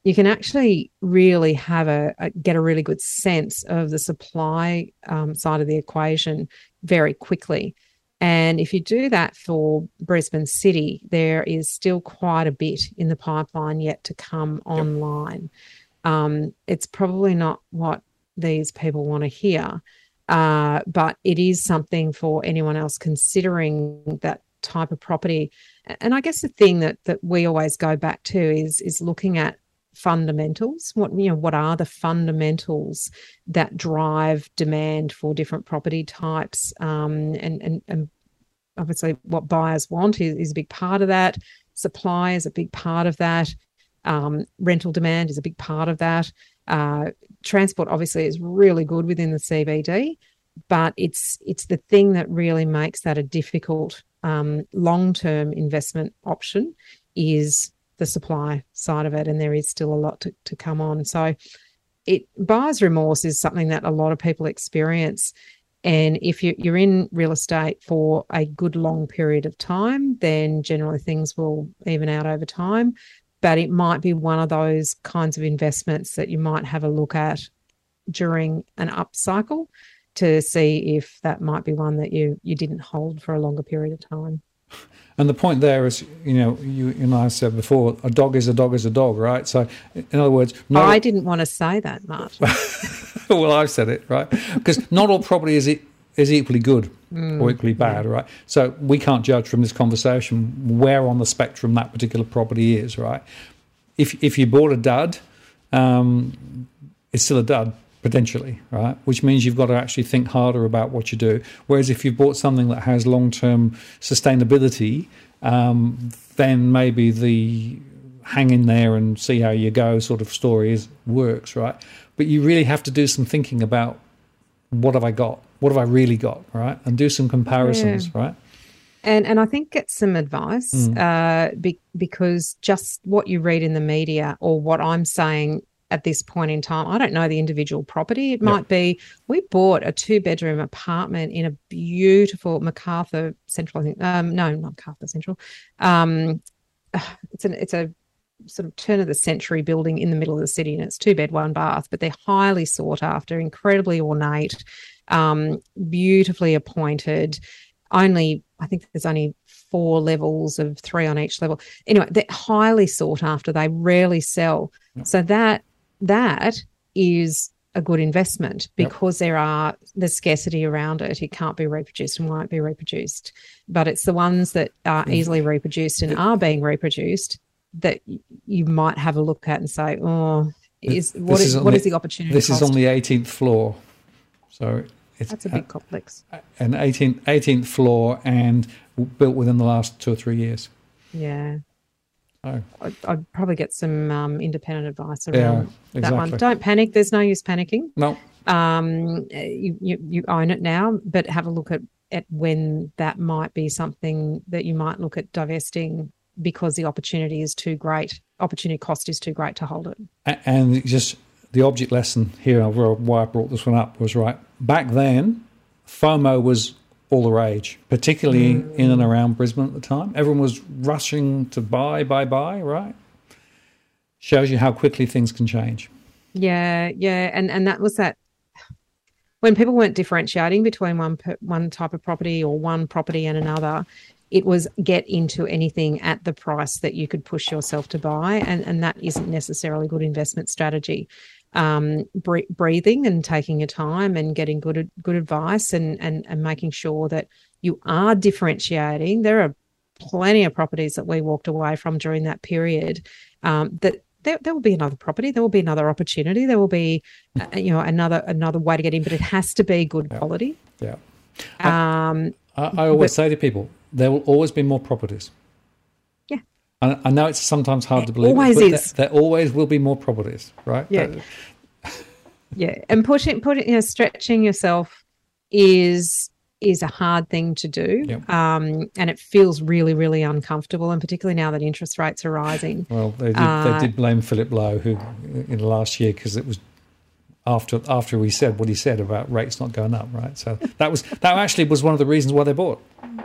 you can actually really get a really good sense of the supply side of the equation very quickly. And if you do that for Brisbane City, there is still quite a bit in the pipeline yet to come online. It's probably not what these people want to hear, but it is something for anyone else considering that type of property. And I guess the thing that we always go back to is looking at fundamentals. What are the fundamentals that drive demand for different property types? And obviously what buyers want is a big part of that. Supply is a big part of that. Rental demand is a big part of that. Transport obviously is really good within the CBD, but it's the thing that really makes that a difficult long-term investment option is the supply side of it, and there is still a lot to come on. So buyer's remorse is something that a lot of people experience. And if you're in real estate for a good long period of time, then generally things will even out over time. But it might be one of those kinds of investments that you might have a look at during an up cycle to see if that might be one that you didn't hold for a longer period of time. And the point there is, you and I said before, a dog is a dog is a dog, right? So, in other words... I didn't want to say that, Martin. Well, I've said it, right? Because not all property is equally good or equally bad, right? So we can't judge from this conversation where on the spectrum that particular property is, right? If you bought a dud, it's still a dud, potentially, right? Which means you've got to actually think harder about what you do. Whereas if you've bought something that has long-term sustainability, then maybe the hang in there and see how you go sort of story works, right? But you really have to do some thinking about what have I got? What have I really got, right? And do some comparisons, right? And I think get some advice because just what you read in the media or what I'm saying at this point in time, I don't know the individual property. It might be, we bought a 2-bedroom apartment in a beautiful MacArthur Central, I think. No, not MacArthur Central. It's a sort of turn of the century building in the middle of the city, and it's 2-bed, 1 bath, but they're highly sought after, incredibly ornate, beautifully appointed. I think there's only 4 levels of 3 on each level. Anyway, they're highly sought after. They rarely sell. Yep. So that is a good investment because there's scarcity around it. It can't be reproduced and won't be reproduced. But it's the ones that are easily reproduced and are being reproduced that you might have a look at and say, what is the opportunity This cost? is on the 18th floor. So that's a big complex. An 18th floor and built within the last 2 or 3 years. Yeah. Oh. I'd probably get some independent advice around that one. Don't panic. There's no use panicking. No. You own it now, but have a look at when that might be something that you might look at divesting because the opportunity is too great. Opportunity cost is too great to hold it. And just the object lesson here, why I brought this one up was, right, back then, FOMO was all the rage, particularly in and around Brisbane at the time. Everyone was rushing to buy, right? Shows you how quickly things can change. Yeah. And that was that when people weren't differentiating between one type of property or one property and another, it was get into anything at the price that you could push yourself to buy, and that isn't necessarily a good investment strategy. Breathing and taking your time and getting good advice and making sure that you are differentiating. There are plenty of properties that we walked away from during that period that there will be another property, there will be another opportunity, there will be another way to get in, but it has to be good quality. Yeah. I always say to people, there will always be more properties. Yeah. I know it's sometimes hard to believe. Always but is. There always will be more properties, right? Yeah. Yeah. And stretching yourself is a hard thing to do. Yep. And it feels really, really uncomfortable, and particularly now that interest rates are rising. Well, they did blame Philip Lowe, who in the last year, because it was after he said what he said about rates not going up, right? So that actually was one of the reasons why they bought.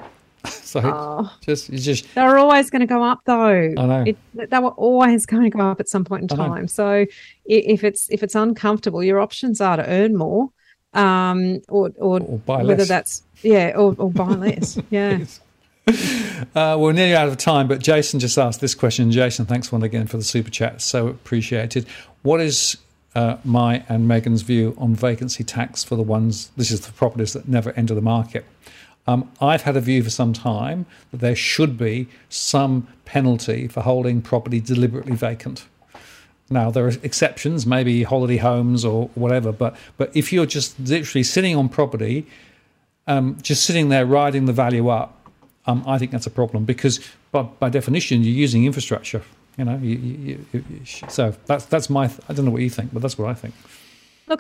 Oh. it's just they're always going to go up, though. I know. They were always going to go up at some point in time. So if it's uncomfortable, your options are to earn more, or buy whether less. that's or buy less. Yeah. Yes. We're nearly out of time, but Jason just asked this question. Jason, thanks once again for the super chat. So appreciated. What is my and Megan's view on vacancy tax for this is the properties that never enter the market? I've had a view for some time that there should be some penalty for holding property deliberately vacant. Now, there are exceptions, maybe holiday homes or whatever, but if you're just literally sitting on property, just sitting there riding the value up, I think that's a problem because by definition, you're using infrastructure. You know, so that's my. I don't know what you think, but that's what I think. Look,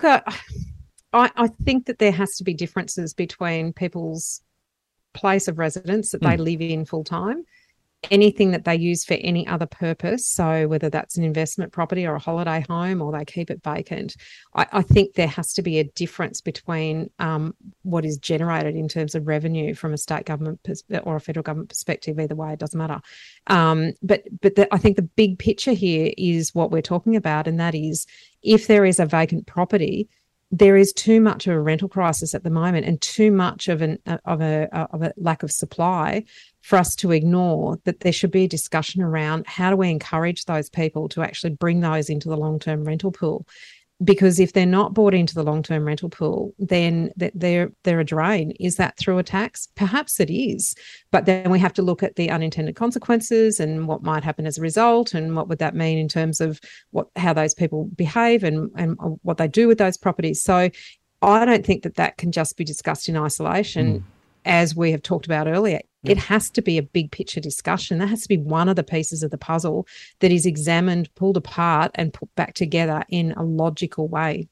I think that there has to be differences between people's place of residence that they live in full time, anything that they use for any other purpose. So whether that's an investment property or a holiday home or they keep it vacant, I think there has to be a difference between what is generated in terms of revenue from a state government or a federal government perspective. Either way, it doesn't matter. But I think the big picture here is what we're talking about, and that is if there is a vacant property, there is too much of a rental crisis at the moment and too much of a lack of supply for us to ignore that there should be a discussion around how do we encourage those people to actually bring those into the long-term rental pool. Because if they're not brought into the long-term rental pool, then they're a drain. Is that through a tax? Perhaps it is. But then we have to look at the unintended consequences and what might happen as a result and what would that mean in terms of how those people behave and what they do with those properties. So I don't think that can just be discussed in isolation, as we have talked about earlier. It has to be a big picture discussion. That has to be one of the pieces of the puzzle that is examined, pulled apart and put back together in a logical way.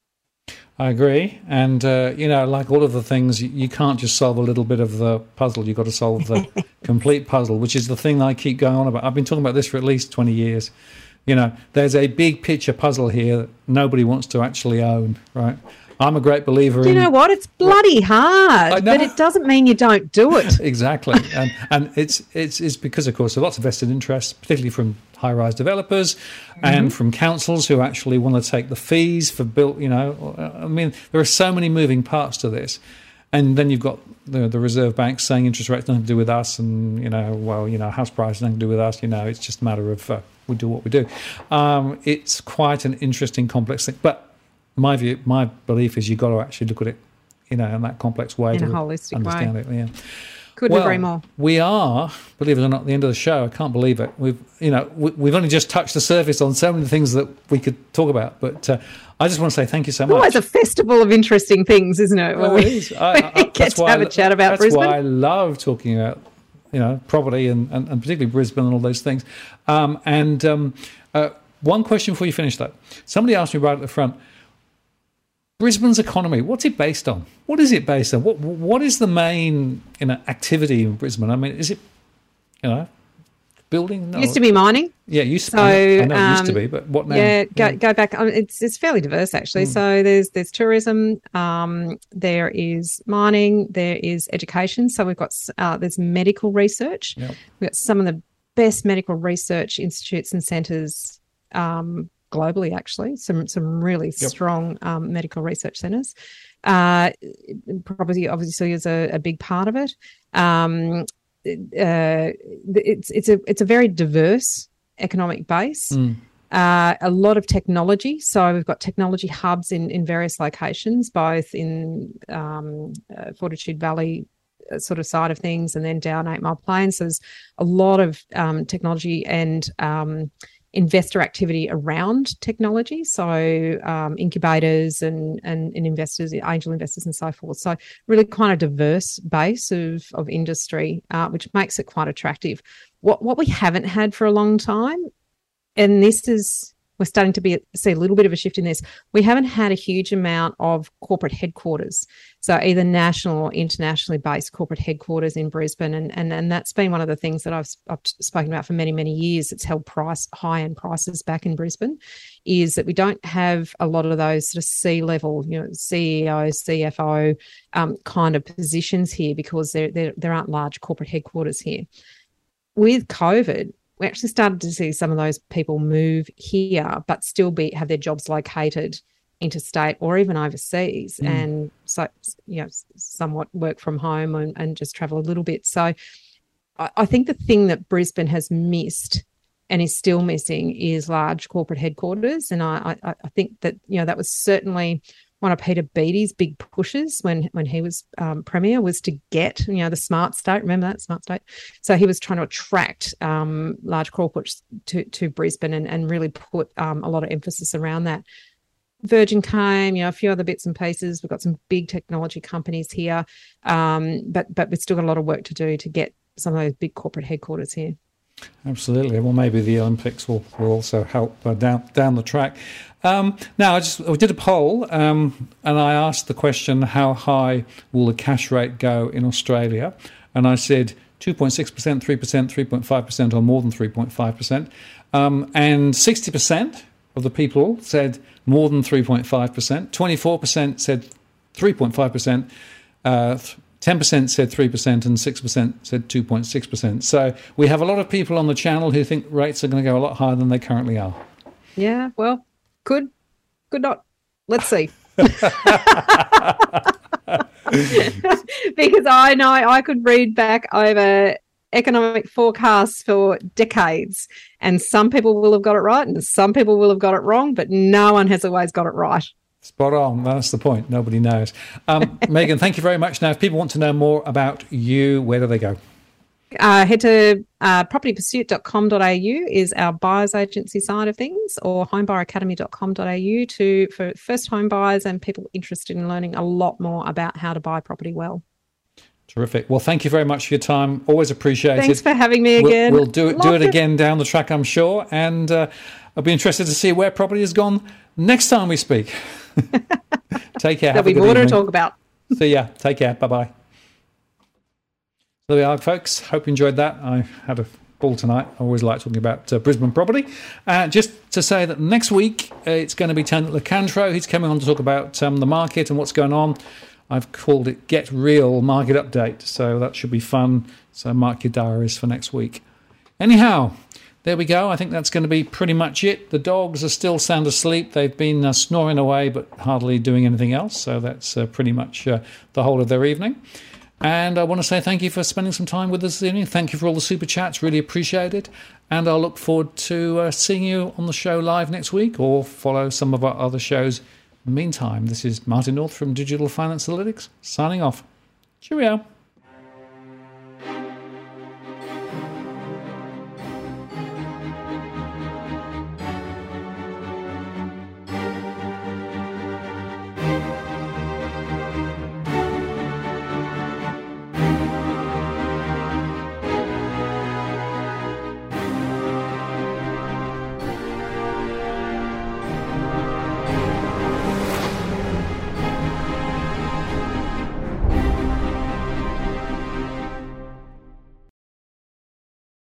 I agree. And, like all of the things, you can't just solve a little bit of the puzzle. You've got to solve the complete puzzle, which is the thing I keep going on about. I've been talking about this for at least 20 years. You know, there's a big picture puzzle here that nobody wants to actually own, right? I'm a great believer in... You know what? It's bloody hard, but it doesn't mean you don't do it. Exactly. And it's because, of course, there are lots of vested interests, particularly from high-rise developers and from councils who actually want to take the fees for built, I mean, there are so many moving parts to this. And then you've got the Reserve Bank saying interest rates nothing to do with us and, house prices nothing to do with us. It's just a matter of we do what we do. It's quite an interesting, complex thing. But my belief is you've got to actually look at it, in that complex way. In a holistic understand way. It, yeah. Couldn't agree more. We are, believe it or not, at the end of the show. I can't believe it. We've only just touched the surface on so many things that we could talk about. But I just want to say thank you so much. It's always a festival of interesting things, isn't it? Well, it is. We get to have a chat about Brisbane. That's why I love talking about, property and particularly Brisbane and all those things. One question before you finish that. Somebody asked me right at the front, Brisbane's economy, what's it based on? What is it based on? What is the main activity in Brisbane? I mean, is it, building? No. Used to be mining. Yeah, used to be. So, I know it used to be, but what now? Yeah, go back. It's fairly diverse, actually. So there's tourism, there is mining, there is education. So we've got there's medical research. Yep. We've got some of the best medical research institutes and centres globally, actually, some really strong medical research centres. Property obviously is a big part of it. It's a very diverse economic base. A lot of technology. So we've got technology hubs in various locations, both in Fortitude Valley sort of side of things and then down 8 Mile Plain. So there's a lot of technology and investor activity around technology, so incubators and investors, angel investors and so forth. So really quite a diverse base of industry, which makes it quite attractive. What we haven't had for a long time, and this is we're starting to see a little bit of a shift in this. We haven't had a huge amount of corporate headquarters, so either national or internationally based corporate headquarters in Brisbane, and that's been one of the things that I've spoken about for many, many years. It's held high-end prices back in Brisbane, is that we don't have a lot of those sort of C-level, CEO, CFO kind of positions here, because there aren't large corporate headquarters here. With COVID, we actually started to see some of those people move here, but still have their jobs located interstate or even overseas, and so somewhat work from home and just travel a little bit. So I think the thing that Brisbane has missed and is still missing is large corporate headquarters, and I think that that was certainly one of Peter Beattie's big pushes when he was Premier, was to get the smart state. Remember that smart state? So he was trying to attract large corporates to Brisbane and really put a lot of emphasis around that. Virgin came, a few other bits and pieces. We've got some big technology companies here, but we've still got a lot of work to do to get some of those big corporate headquarters here. Absolutely. Well, maybe the Olympics will also help down the track. Now, I did a poll, and I asked the question, how high will the cash rate go in Australia? And I said 2.6%, 3%, 3.5%, or more than 3.5%. And 60% of the people said more than 3.5%. 24% said 3.5%. 10% said 3%, and 6% said 2.6%. So we have a lot of people on the channel who think rates are going to go a lot higher than they currently are. Yeah, well, could not. Let's see. Because I know I could read back over economic forecasts for decades, and some people will have got it right and some people will have got it wrong, but no one has always got it right. Spot on. That's the point. Nobody knows. Megan, thank you very much. Now, if people want to know more about you, where do they go? Head to propertypursuit.com.au is our buyers agency side of things, or homebuyeracademy.com.au for first home buyers and people interested in learning a lot more about how to buy property well. Terrific. Well, thank you very much for your time. Always appreciated. Thanks for having me again. We'll do it again down the track, I'm sure. And I'll be interested to see where property has gone next time we speak. Take care. There'll be more to talk about. See ya. Take care. Bye-bye. So there we are, folks. Hope you enjoyed that. I had a ball tonight. I always like talking about Brisbane property. Just to say that next week it's going to be Tony Locandro. He's coming on to talk about the market and what's going on. I've called it Get Real Market Update, so that should be fun. So mark your diaries for next week. Anyhow, there we go. I think that's going to be pretty much it. The dogs are still sound asleep. They've been snoring away, but hardly doing anything else. So that's pretty much the whole of their evening. And I want to say thank you for spending some time with us this evening. Thank you for all the super chats. Really appreciate it. And I'll look forward to seeing you on the show live next week, or follow some of our other shows. Meantime, this is Martin North from Digital Finance Analytics, signing off. Cheerio.